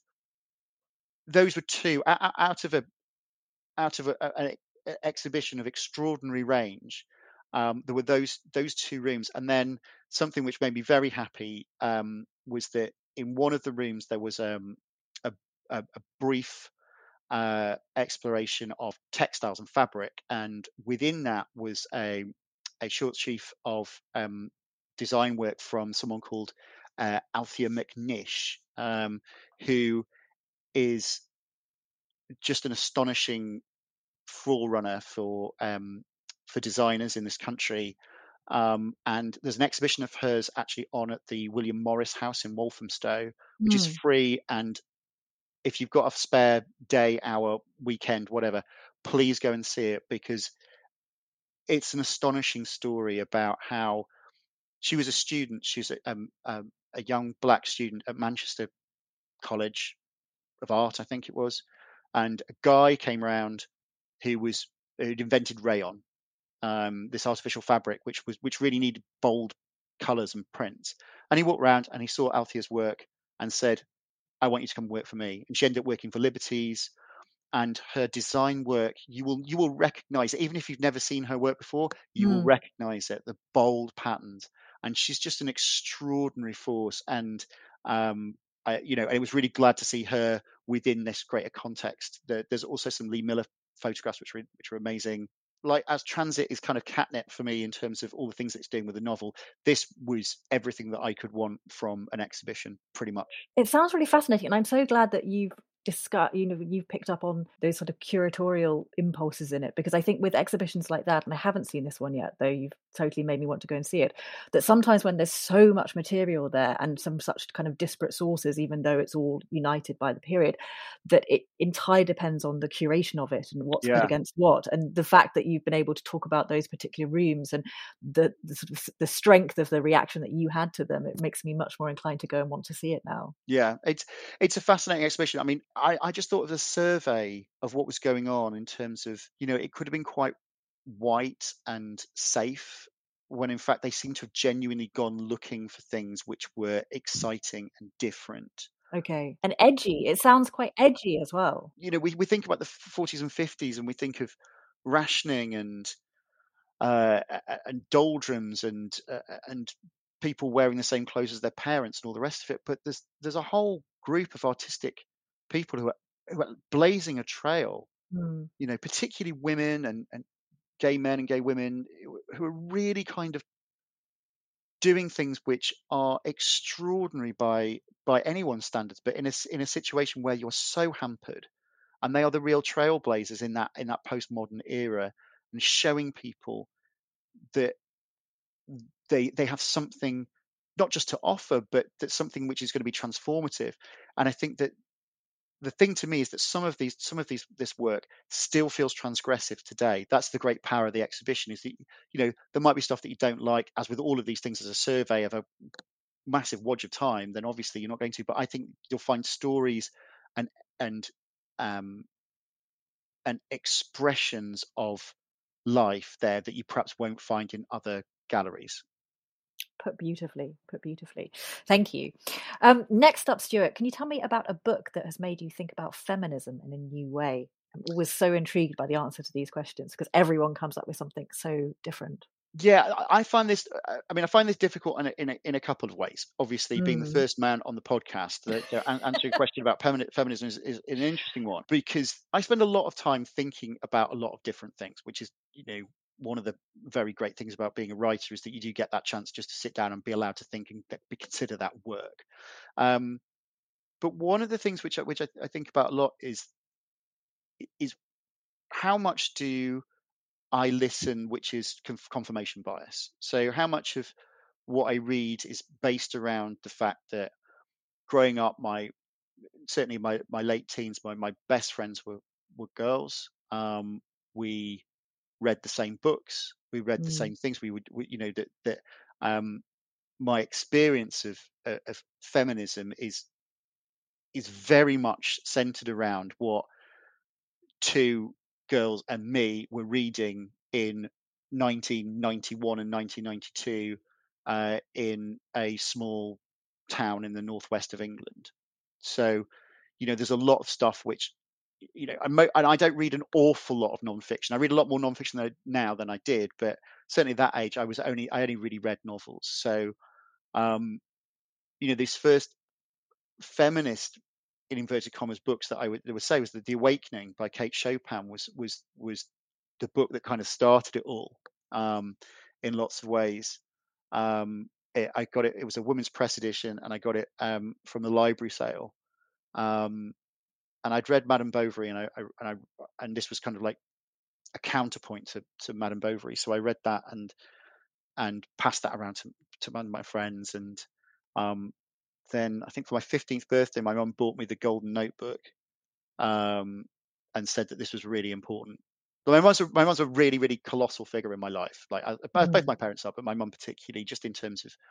those were two out of a out of an exhibition of extraordinary range. Um, there were those those two rooms, and then something which made me very happy um, was that in one of the rooms there was um, a, a, a brief uh, exploration of textiles and fabric, and within that was a a short sheaf of um, design work from someone called uh, Althea McNish, um, who is just an astonishing forerunner for um, for designers in this country. Um, and there's an exhibition of hers actually on at the William Morris House in Walthamstow, which is Mm. free. And if you've got a spare day, hour, weekend, whatever, please go and see it, because it's an astonishing story about how she was a student. She was a, um, um, a young black student at Manchester College of Art, I think it was. And a guy came around who was who'd invented rayon, um, this artificial fabric, which was which really needed bold colours and prints. And he walked around and he saw Althea's work and said, "I want you to come work for me." And she ended up working for Liberties. And her design work, you will you will recognise it, even if you've never seen her work before. You will Mm. recognise it, the bold patterns. And she's just an extraordinary force. And Um, I, you know, and it was really glad to see her within this greater context. There, there's also some Lee Miller photographs which were which were amazing. Like, as transit is kind of catnip for me in terms of all the things that it's doing with the novel, this was everything that I could want from an exhibition, pretty much. It sounds really fascinating, and I'm so glad that you've discussed, you know, you've picked up on those sort of curatorial impulses in it, because I think with exhibitions like that, and I haven't seen this one yet, though you've totally made me want to go and see it, that sometimes when there's so much material there and some such kind of disparate sources, even though it's all united by the period, that it entirely depends on the curation of it and what's put Yeah. against what. And the fact that you've been able to talk about those particular rooms and the, the sort of the strength of the reaction that you had to them, it makes me much more inclined to go and want to see it now. Yeah, it's it's a fascinating exhibition. I mean, I, I just thought of the survey of what was going on in terms of, you know, it could have been quite white and safe, when in fact they seem to have genuinely gone looking for things which were exciting and different. Okay. And edgy. It sounds quite edgy as well. You know, we, we think about the forties and fifties, and we think of rationing and uh, and doldrums and uh, and people wearing the same clothes as their parents and all the rest of it. But there's there's a whole group of artistic people who are, who are blazing a trail. Mm. You know, particularly women and, and gay men and gay women who are really kind of doing things which are extraordinary by by anyone's standards, but in a in a situation where you're so hampered, and they are the real trailblazers in that in that postmodern era, and showing people that they they have something not just to offer, but that's something which is going to be transformative. And I think that the thing to me is that some of these some of these this work still feels transgressive today. That's the great power of the exhibition, is that, you know, there might be stuff that you don't like, as with all of these things, as a survey of a massive wodge of time, then obviously you're not going to. But I think you'll find stories and and um and expressions of life there that you perhaps won't find in other galleries. Put beautifully, put beautifully. Thank you. Um, next up, Stuart, can you tell me about a book that has made you think about feminism in a new way? I'm always so intrigued by the answer to these questions, because everyone comes up with something so different. Yeah, I I find this. uh, I mean, I find this difficult in a, in a, in a couple of ways. Obviously, being the Mm. first man on the podcast, that uh, an- answering a question about feminine, feminism is, is an interesting one, because I spend a lot of time thinking about a lot of different things, which is, you know, one of the very great things about being a writer, is that you do get that chance just to sit down and be allowed to think and th- be- consider that work. Um, but one of the things which I, which I, I think about a lot is is how much do I listen, which is conf- confirmation bias. So how much of what I read is based around the fact that growing up, my certainly my my late teens, my my best friends were were girls. Um, we read the same books, we read the Mm. same things. We would, we, you know, that that um, my experience of uh, of feminism is is very much centered around what two girls and me were reading in nineteen ninety-one and nineteen ninety-two uh, in a small town in the northwest of England. So, you know, there's a lot of stuff which, you know, I'm, and I don't read an awful lot of nonfiction. I read a lot more nonfiction than I, now than I did, but certainly at that age, I was only I only really read novels. So, um, you know, these first feminist, in inverted commas, books that I would, would say was the, the Awakening by Kate Chopin was was was the book that kind of started it all, um, in lots of ways. Um, it, I got it. It was a women's press edition, and I got it um, from the library sale. Um, and I'd read Madame Bovary, and I, I and I and this was kind of like a counterpoint to to Madame Bovary. So I read that and and passed that around to to one of my friends, and um, then I think for my fifteenth birthday, my mum bought me the Golden Notebook, um, and said that this was really important. But my mum's a, my mum's a really, really colossal figure in my life. Like I, both Mm. my parents are, but my mum particularly, just in terms of,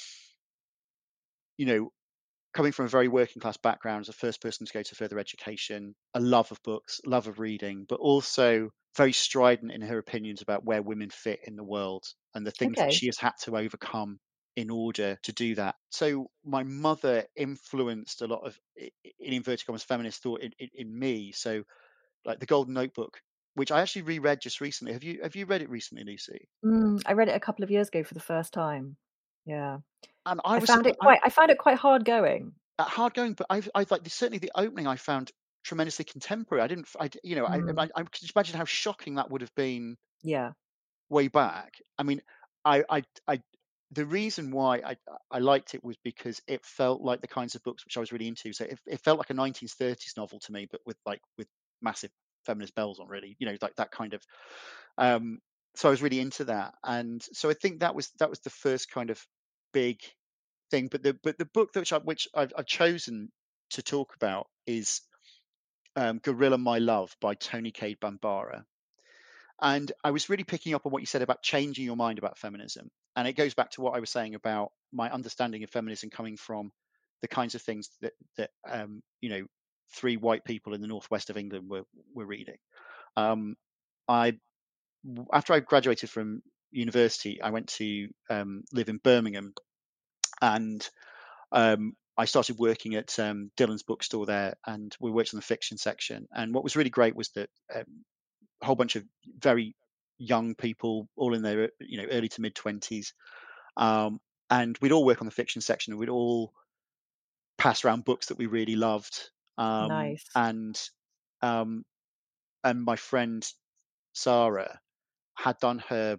you know, coming from a very working class background as a first person to go to further education, a love of books, love of reading, but also very strident in her opinions about where women fit in the world and the things that Okay. she has had to overcome in order to do that. So my mother influenced a lot of, in inverted commas, feminist thought in, in, in me. So like the Golden Notebook, which I actually reread just recently. Have you have you read it recently, Lucy? Mm. I read it a couple of years ago for the first time. Yeah. and I I was found it I, quite. I found it quite hard going. hard going, but I I like certainly the opening I found tremendously contemporary. I didn't, I you know, I I, Mm, I could just imagine how shocking that would have been yeah. way back. I mean, I I I the reason why I I liked it was because it felt like the kinds of books which I was really into. So it, it felt like a nineteen thirties novel to me, but with like with massive feminist bells on, really, you know, like that kind of. Um, so I was really into that, and so I think that was that was the first kind of big thing. But the but the book that which, I, which I've, I've chosen to talk about is um, Gorilla My Love by Toni Cade Bambara. And I was really picking up on what you said about changing your mind about feminism. And it goes back to what I was saying about my understanding of feminism coming from the kinds of things that, that um, you know, three white people in the northwest of England were, were reading. Um, I, after I graduated from university, I went to um, live in Birmingham, and um, I started working at um, Dillon's bookstore there, and we worked in the fiction section. And what was really great was that um, a whole bunch of very young people, all in their you know early to mid twenties, um, and we'd all work on the fiction section, and we'd all pass around books that we really loved. Um, Nice. and um, and my friend Sarah had done her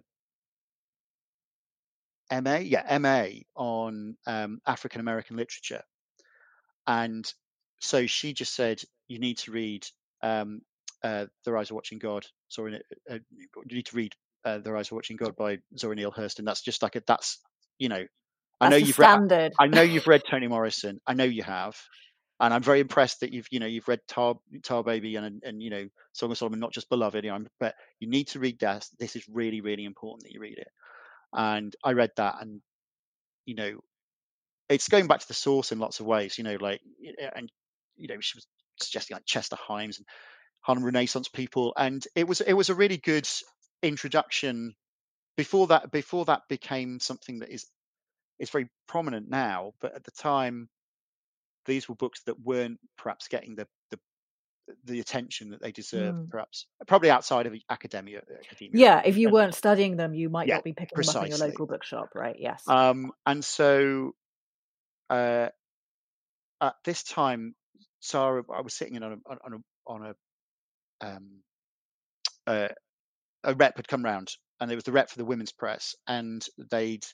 M A, yeah, M A on um, African American literature, and so she just said, "You need to read um, uh, The Rise of Watching God." Sorry, uh, you need to read uh, The Rise of Watching God by Zora Neale Hurston. That's just like a that's you know, I know That's the you've read standard. I know you've read Toni Morrison. I know you have, and I'm very impressed that you've you know you've read Tar Tar Baby and and you know Song of Solomon, not just Beloved. You know, but you need to read that. This is really really important that you read it. And I read that, and you know, it's going back to the source in lots of ways. You know, like and you know she was suggesting like Chester Himes and Harlem Renaissance people, and it was it was a really good introduction. Before that, before that became something that is is very prominent now, but at the time, these were books that weren't perhaps getting the the, the attention that they deserved. Mm. Perhaps, probably outside of academia, academia, Yeah, if you and weren't studying them, you might yeah, not be picking them up in your precisely. local bookshop, right? Yes. Um, and so uh, at this time, Sarah, I was sitting in on a on a on a um, uh, a rep had come round, and it was the rep for the Women's Press, and they'd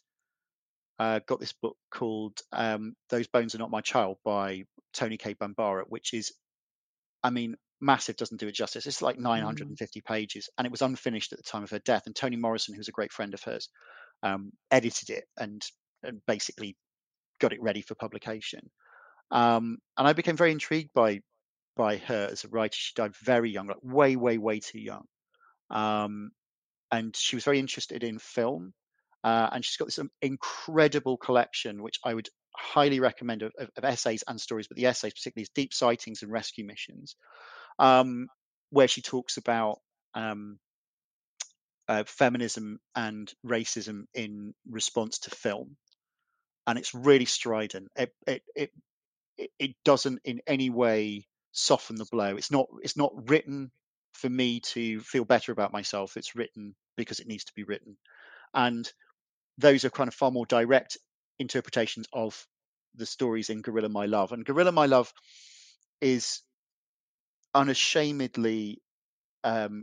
uh, got this book called um, "Those Bones Are Not My Child" by Toni Cade Bambara, which is, I mean, massive. Doesn't do it justice. It's like nine hundred fifty Mm. pages, and it was unfinished at the time of her death. And Toni Morrison, who's a great friend of hers, um, edited it and, and basically got it ready for publication. Um, and I became very intrigued by by her as a writer. She died very young, like way, way, way too young. Um, and she was very interested in film, uh, and she's got this incredible collection, which I would highly recommend, of, of, of essays and stories, but the essays particularly is Deep Sightings and Rescue Missions, um, where she talks about um, uh, feminism and racism in response to film, and it's really strident. It it it, it doesn't in any way soften the blow. It's not it's not written for me to feel better about myself. It's written because it needs to be written, and those are kind of far more direct interpretations of the stories in Gorilla My Love. And Gorilla My Love is unashamedly um,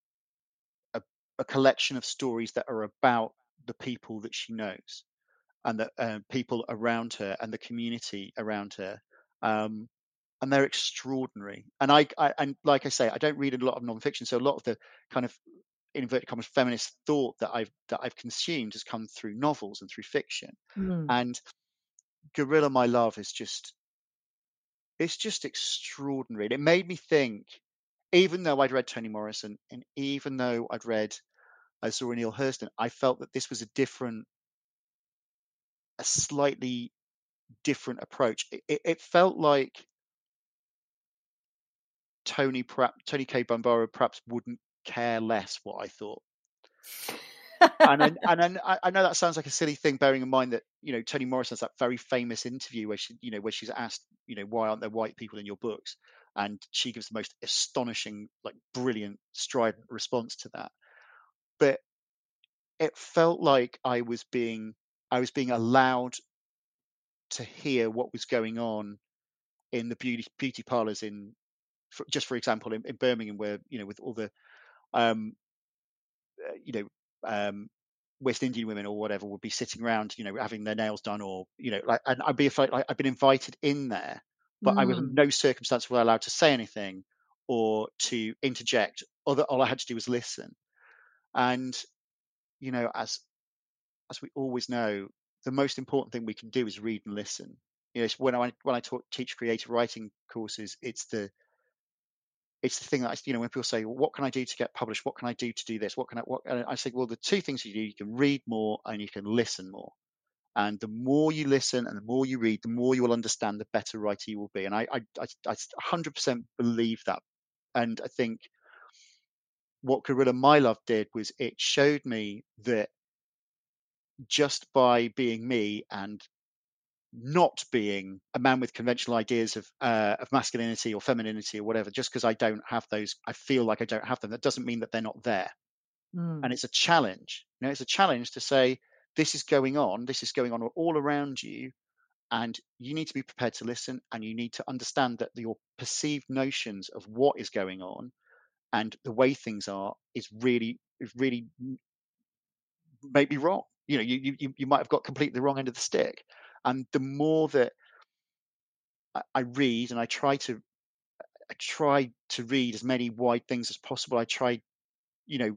a, a collection of stories that are about the people that she knows, and the uh, people around her and the community around her. Um, and they're extraordinary. And I, I, and like I say, I don't read a lot of nonfiction, so a lot of the kind of in inverted commas feminist thought that I've that I've consumed has come through novels and through fiction. Mm. And Gorilla My Love is just it's just extraordinary. And it made me think, even though I'd read Toni Morrison and even though I'd read uh, Zora Neale Hurston, I felt that this was a different, a slightly different approach. It, it, it felt like Toni Toni Cade Bambara perhaps wouldn't care less what I thought. and I, and I, I know that sounds like a silly thing, bearing in mind that you know Toni Morrison has that very famous interview where she, you know, where she's asked, you know, why aren't there white people in your books, and she gives the most astonishing, like brilliant, strident response to that. But it felt like I was being, I was being allowed to hear what was going on in the beauty beauty parlors in, for, just for example, in, in Birmingham, where, you know, with all the um, uh, you know, um, West Indian women or whatever would be sitting around, you know, having their nails done, or, you know, like, and I'd be like, I'd been invited in there, but I was in Mm. no circumstance were allowed to say anything or to interject. Other, all I had to do was listen. And, you know, as as we always know, the most important thing we can do is read and listen. You know, it's when I when I talk, teach creative writing courses, it's the it's the thing that I, you know, when people say, well, what can I do to get published? What can I do to do this? What can I, what, and I say, well, the two things you do, you can read more and you can listen more. And the more you listen and the more you read, the more you will understand, the better writer you will be. And I, I, I, I one hundred percent believe that. And I think what Gorilla My Love did was it showed me that just by being me and not being a man with conventional ideas of uh, of masculinity or femininity or whatever, just because I don't have those, I feel like I don't have them, that doesn't mean that they're not there. Mm. And it's a challenge. You know, it's a challenge to say, this is going on, this is going on all around you, and you need to be prepared to listen, and you need to understand that your perceived notions of what is going on and the way things are is really, is really maybe wrong. You know, you you you might have got completely the wrong end of the stick. And the more that I, I read, and I try to I try to read as many wide things as possible. I try, you know,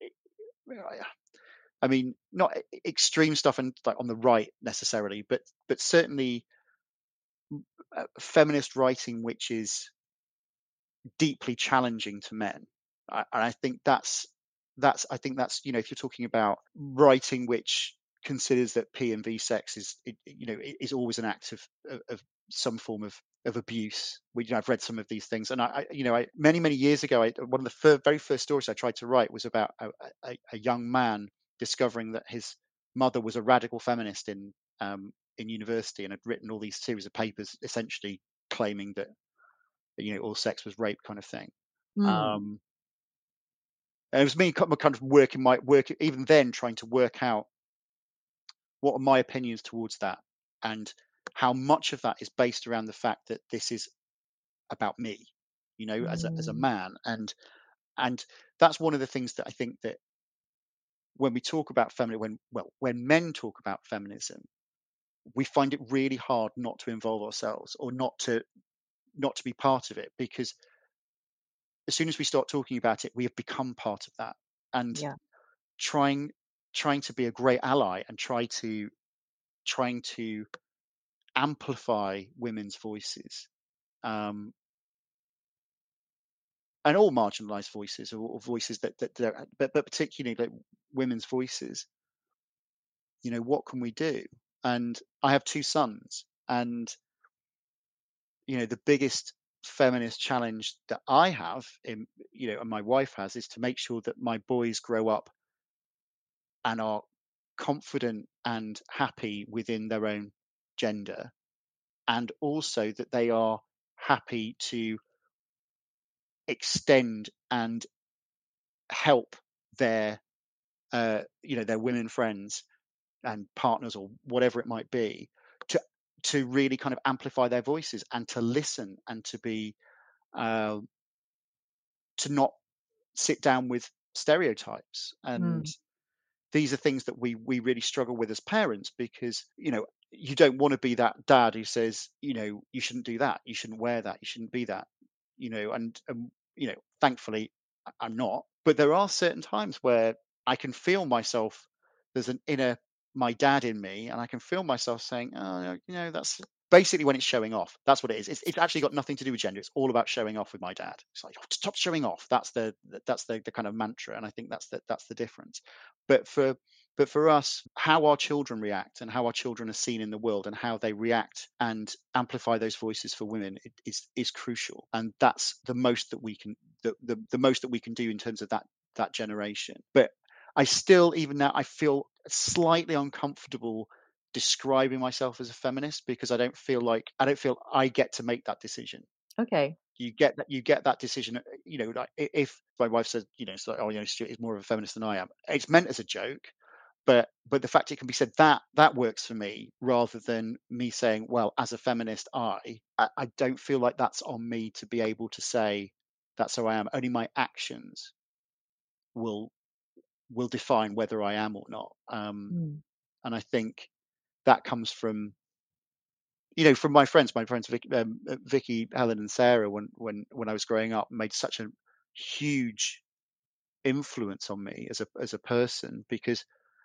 I mean, not extreme stuff and like on the right necessarily, but but certainly uh, feminist writing which is deeply challenging to men. I, and I think that's that's I think that's, you know, if you're talking about writing which considers that P and V sex is, it, you know, is always an act of, of, of some form of of abuse. We, you know, I've read some of these things, and I, I you know, I, many many years ago, I, one of the fir- very first stories I tried to write was about a, a, a young man discovering that his mother was a radical feminist in um, in university, and had written all these series of papers essentially claiming that, you know, all sex was rape, kind of thing. Mm. Um, and it was me kind of working my work, even then trying to work out what are my opinions towards that, and how much of that is based around the fact that this is about me, you know, as a as a Mm. man. And and that's one of the things that I think that when we talk about feminism, when well, when men talk about feminism, we find it really hard not to involve ourselves, or not to not to be part of it, because as soon as we start talking about it, we have become part of that. And Yeah. trying trying to be a great ally, and try to trying to amplify women's voices, um, and all marginalized voices, or, or voices that, that, that but, but particularly like women's voices. You know, what can we do? And I have two sons, and, you know, the biggest feminist challenge that I have, in, you know, and my wife has, is to make sure that my boys grow up and are confident and happy within their own gender, and also that they are happy to extend and help their uh, you know, their women friends and partners, or whatever it might be, to to really kind of amplify their voices, and to listen, and to be uh, to not sit down with stereotypes. And Mm. these are things that we we really struggle with as parents, because, you know, you don't want to be that dad who says, you know, you shouldn't do that, you shouldn't wear that, you shouldn't be that, you know. And um, you know, thankfully I'm not, but there are certain times where I can feel myself, there's an inner my dad in me, and I can feel myself saying, oh, you know, that's basically when it's showing off. That's what it is. It's, it's actually got nothing to do with gender. It's all about showing off with my dad. It's like, oh, stop showing off. That's the that's the, the kind of mantra, and I think that's the, that's the difference. But for but for us, how our children react, and how our children are seen in the world, and how they react and amplify those voices for women, is is crucial. And that's the most that we can the, the, the most that we can do in terms of that that generation. But I still, even now, I feel slightly uncomfortable describing myself as a feminist, because I don't feel like I don't feel I get to make that decision. Okay. You get that you get that decision. You know, like if my wife says, you know, it's like, oh, you know, Stuart is more of a feminist than I am, it's meant as a joke, but but the fact it can be said that that works for me, rather than me saying, well, as a feminist, I I, I don't feel like that's on me to be able to say that's how I am. Only my actions will will define whether I am or not. Um, Mm. and I think that comes from, you know, from my friends, my friends Vic, um, uh, Vicky, Helen, and Sarah. When when when I was growing up, made such a huge influence on me as a as a person, because,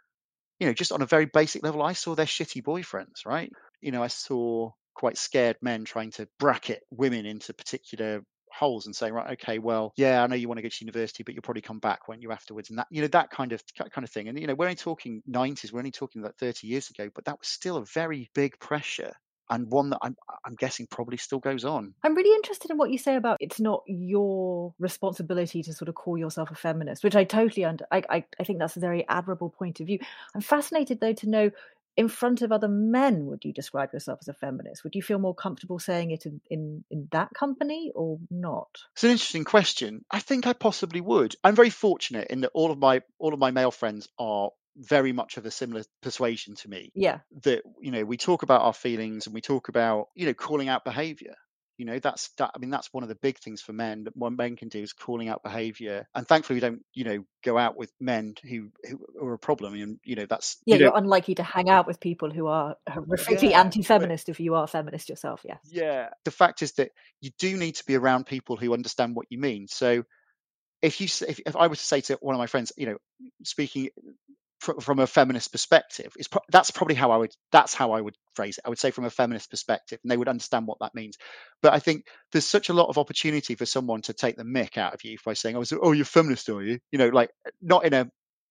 you know, just on a very basic level, I saw their shitty boyfriends, right? You know, I saw quite scared men trying to bracket women into particular holes and saying, right, okay, well, yeah, I know you want to go to university, but you'll probably come back, won't you, afterwards? And that, you know, that kind of kind of thing. And, you know, we're only talking nineties, we're only talking like thirty years ago, but that was still a very big pressure, and one that I'm I'm guessing probably still goes on. I'm really interested in what you say about it's not your responsibility to sort of call yourself a feminist, which I totally under. I, I, I think that's a very admirable point of view. I'm fascinated, though, to know, in front of other men, would you describe yourself as a feminist? Would you feel more comfortable saying it in, in, in that company or not? It's an interesting question. I think I possibly would. I'm very fortunate in that all of my all of my male friends are very much of a similar persuasion to me. Yeah. That, you know, we talk about our feelings, and we talk about, you know, calling out behavior. You know, that's that. I mean, that's one of the big things for men that one men can do, is calling out behavior. And thankfully, we don't, you know, go out with men who who are a problem. And, you know, that's Yeah, you know, you're unlikely to hang out with people who are horrifically yeah, anti-feminist if you are feminist yourself, yes. yeah. The fact is that you do need to be around people who understand what you mean. So if you s- if, if I were to say to one of my friends, you know, speaking fr- from a feminist perspective, is pro- that's probably how I would that's how I would phrase it. I would say from a feminist perspective, and they would understand what that means. But I think there's such a lot of opportunity for someone to take the mick out of you by saying, "Oh, so, oh, you're feminist, are you?" You know, like, not in a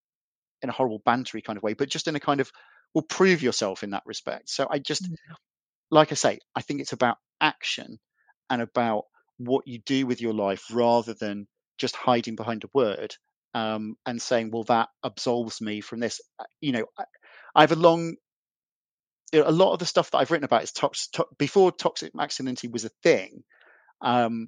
in a horrible bantery kind of way, but just in a kind of, well, prove yourself in that respect. So I just, Mm. like I say, I think it's about action and about what you do with your life, rather than just hiding behind a word, um, and saying, well, that absolves me from this. Uh, You know, I, I have a long, you know, a lot of the stuff that I've written about is tox, to, before toxic masculinity was a thing. Um,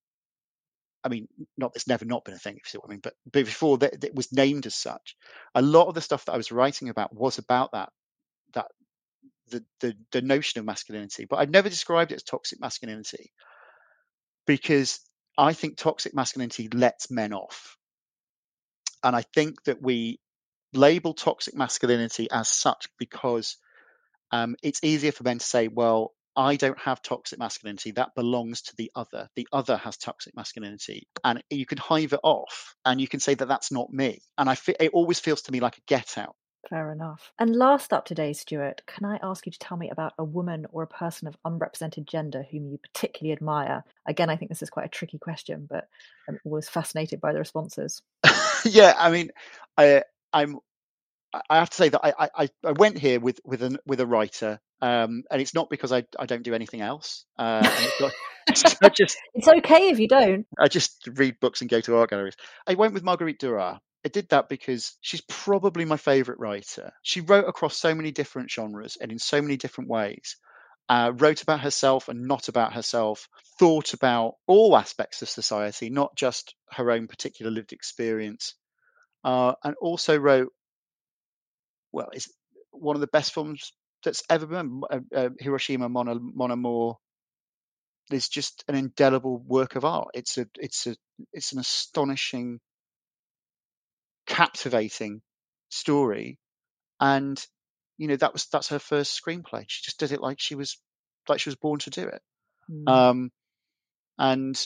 I mean, not it's never not been a thing, if you see what I mean, but, but before that, it was named as such. A lot of the stuff that I was writing about was about that, that the the, the notion of masculinity, but I've never described it as toxic masculinity, because I think toxic masculinity lets men off. And I think that we label toxic masculinity as such because um, it's easier for men to say, well, I don't have toxic masculinity. That belongs to the other. The other has toxic masculinity. And you can hive it off and you can say that that's not me. And I fe- it always feels to me like a get out. Fair enough. And last up today, Stuart, can I ask you to tell me about a woman or a person of unrepresented gender whom you particularly admire? Again, I think this is quite a tricky question, but I'm always fascinated by the responses. Yeah, I mean, I, I'm. I have to say that I, I, I went here with with an, with a writer, um, and it's not because I, I don't do anything else. Uh, and it's, not, it's not just It's okay if you don't. I just read books and go to art galleries. I went with Marguerite Duras. I did that because she's probably my favorite writer. She wrote across so many different genres and in so many different ways. Uh, wrote about herself and not about herself, thought about all aspects of society, not just her own particular lived experience, uh, and also wrote, well, it's one of the best films that's ever been. Uh, uh, Hiroshima Mon, Mon Amour is just an indelible work of art. It's a, it's a, it's an astonishing, captivating story, and you know that was that's her first screenplay. She just did it like she was, like she was born to do it. Mm. Um, and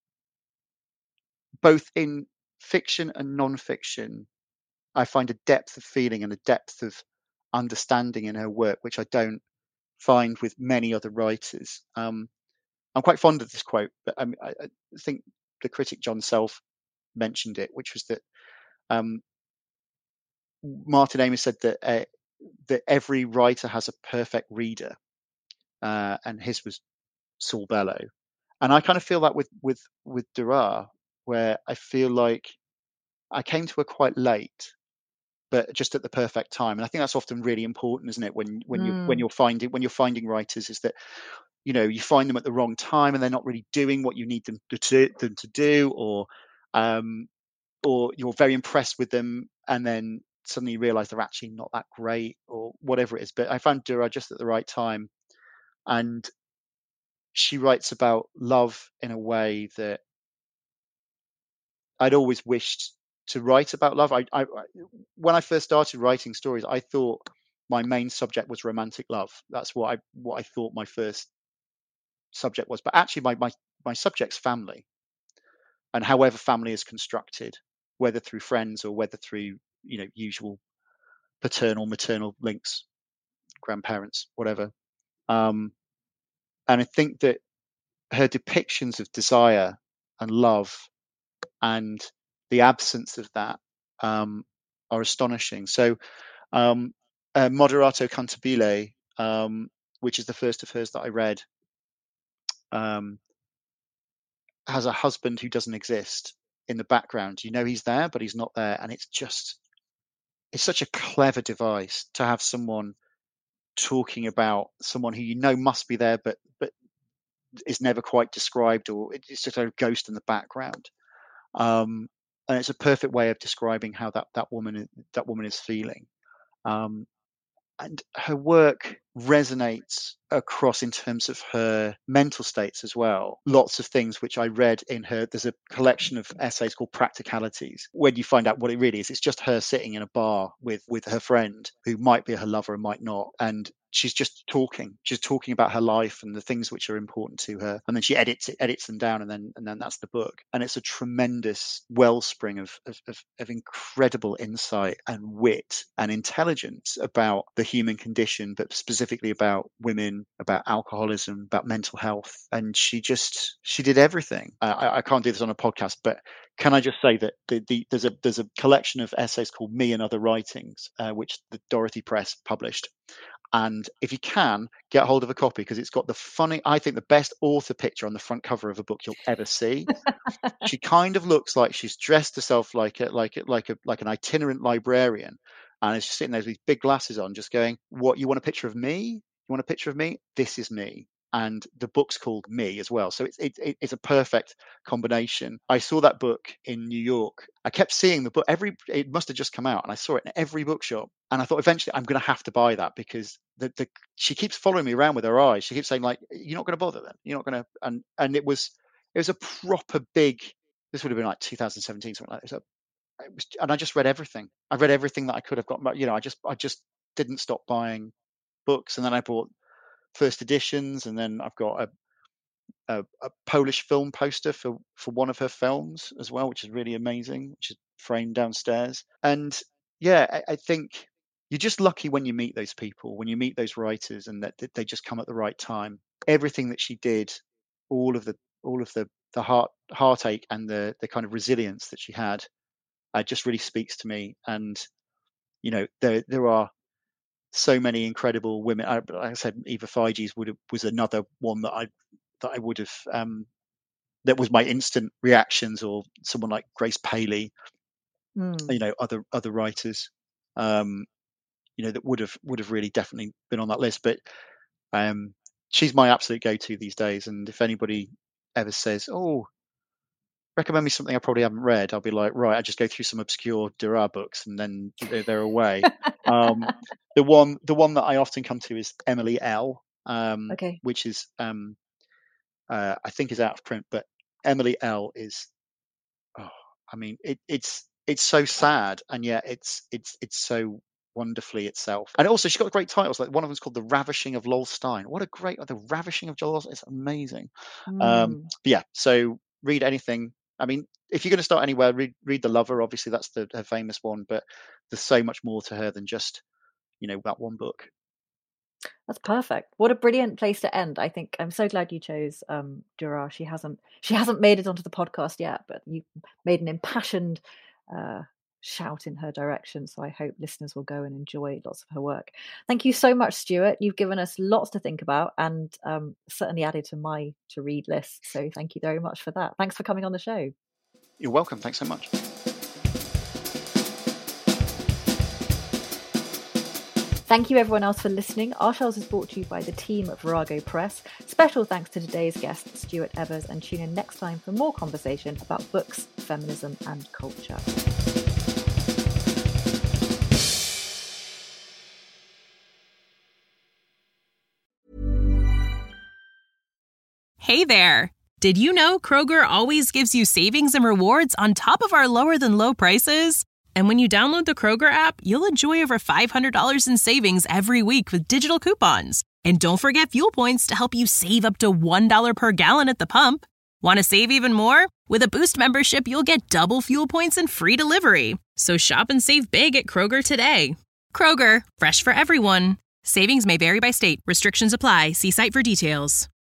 both in fiction and non-fiction, I find a depth of feeling and a depth of understanding in her work, which I don't find with many other writers. Um, I'm quite fond of this quote, but I, I, I think the critic John Self mentioned it, which was that um, Martin Amis said that uh, that every writer has a perfect reader, uh, and his was Saul Bellow. And I kind of feel that with with with Duras, where I feel like I came to her quite late, but just at the perfect time. And I think that's often really important, isn't it? When when you when Mm. you're finding when you're finding writers, is that, you know, you find them at the wrong time and they're not really doing what you need them to them to do, or um, or you're very impressed with them and then suddenly realise they're actually not that great or whatever it is. But I found Duras just at the right time, and she writes about love in a way that I'd always wished to write about love. I, I when I first started writing stories, I thought my main subject was romantic love. That's what I what I thought my first subject was. But actually, my my my subject's family, and however family is constructed, whether through friends or whether through, you know, usual paternal, maternal links, grandparents, whatever. Um, and I think that her depictions of desire and love and the absence of that um, are astonishing. So um, uh, Moderato Cantabile, um, which is the first of hers that I read, um, has a husband who doesn't exist in the background. You know he's there, but he's not there. And it's just, it's such a clever device to have someone talking about someone who you know must be there, but but is never quite described, or it's just a ghost in the background. Um, and it's a perfect way of describing how that that woman that woman is feeling. Um, and her work resonates across in terms of her mental states as well. Lots of things which I read in her. There's a collection of essays called Practicalities. When you find out what it really is, it's just her sitting in a bar with with her friend who might be her lover and might not, and she's just talking. She's talking about her life and the things which are important to her, and then she edits it, edits them down, and then and then that's the book. And it's a tremendous wellspring of of, of, of incredible insight and wit and intelligence about the human condition, but specifically about women, about alcoholism, about mental health. And she just she did everything. Uh, I, I can't do this on a podcast, but can I just say that the, the, there's a there's a collection of essays called Me and Other Writings, uh, which the Dorothy Press published. And if you can, get hold of a copy, because it's got the funny, I think the best author picture on the front cover of a book you'll ever see. She kind of looks like she's dressed herself like a, like a, like a, like an itinerant librarian, and is just sitting there with these big glasses on, just going, "What, you want a picture of me? You want a picture of me? This is me." And the book's called Me as well, so it's it, it's a perfect combination. I saw that book in New York. I kept seeing the book every. It must have just come out, and I saw it in every bookshop. And I thought eventually I'm going to have to buy that, because the, the she keeps following me around with her eyes. She keeps saying, like, "You're not going to bother then. You're not going to." And and it was it was a proper big. This would have been like two thousand seventeen, something like that. It was a, it was, and I just read everything. I read everything that I could have got. You know, I just I just didn't stop buying books, and then I bought first editions, and then I've got a, a, a Polish film poster for, for one of her films as well, which is really amazing, which is framed downstairs. And yeah, I, I think you're just lucky when you meet those people, when you meet those writers, and that, that they just come at the right time. Everything that she did, all of the all of the the heart heartache and the the kind of resilience that she had, uh, just really speaks to me. And you know, there there are so many incredible women. I, like I said, Eva Figes would have, was another one that I that I would have um, that was my instant reactions, or someone like Grace Paley, mm. you know, other other writers, um, you know, that would have would have really definitely been on that list. But um, she's my absolute go-to these days. And if anybody ever says, "Oh, recommend me something I probably haven't read," I'll be like, right, I just go through some obscure Duras books, and then they're, they're away. um, the one, the one that I often come to is Emily L, um, okay. which is, um, uh, I think, is out of print. But Emily L is, oh, I mean, it, it's it's so sad, and yet it's it's it's so wonderfully itself. And also, she's got great titles. Like one of them's called The Ravishing of Lolstein. What a great, The Ravishing of Lolstein. It's amazing. Mm. Um, but yeah, so read anything. I mean, if you're going to start anywhere, read, read The Lover. Obviously, that's the her famous one, but there's so much more to her than just, you know, that one book. That's perfect. What a brilliant place to end. I think I'm so glad you chose um, Duras. She hasn't she hasn't made it onto the podcast yet, but you made an impassioned uh, shout in her direction. So I hope listeners will go and enjoy lots of her work. Thank you so much, Stuart. You've given us lots to think about, and um, certainly added to my to read list. So thank you very much for that. Thanks for coming on the show. You're welcome. Thanks so much. Thank you everyone else for listening. Our Shelves is brought to you by the team at Virago Press. Special thanks to today's guest, Stuart Evers, and tune in next time for more conversation about books, feminism and culture. Hey there! Did you know Kroger always gives you savings and rewards on top of our lower-than-low prices? And when you download the Kroger app, you'll enjoy over five hundred dollars in savings every week with digital coupons. And don't forget fuel points to help you save up to one dollar per gallon at the pump. Want to save even more? With a Boost membership, you'll get double fuel points and free delivery. So shop and save big at Kroger today. Kroger, fresh for everyone. Savings may vary by state. Restrictions apply. See site for details.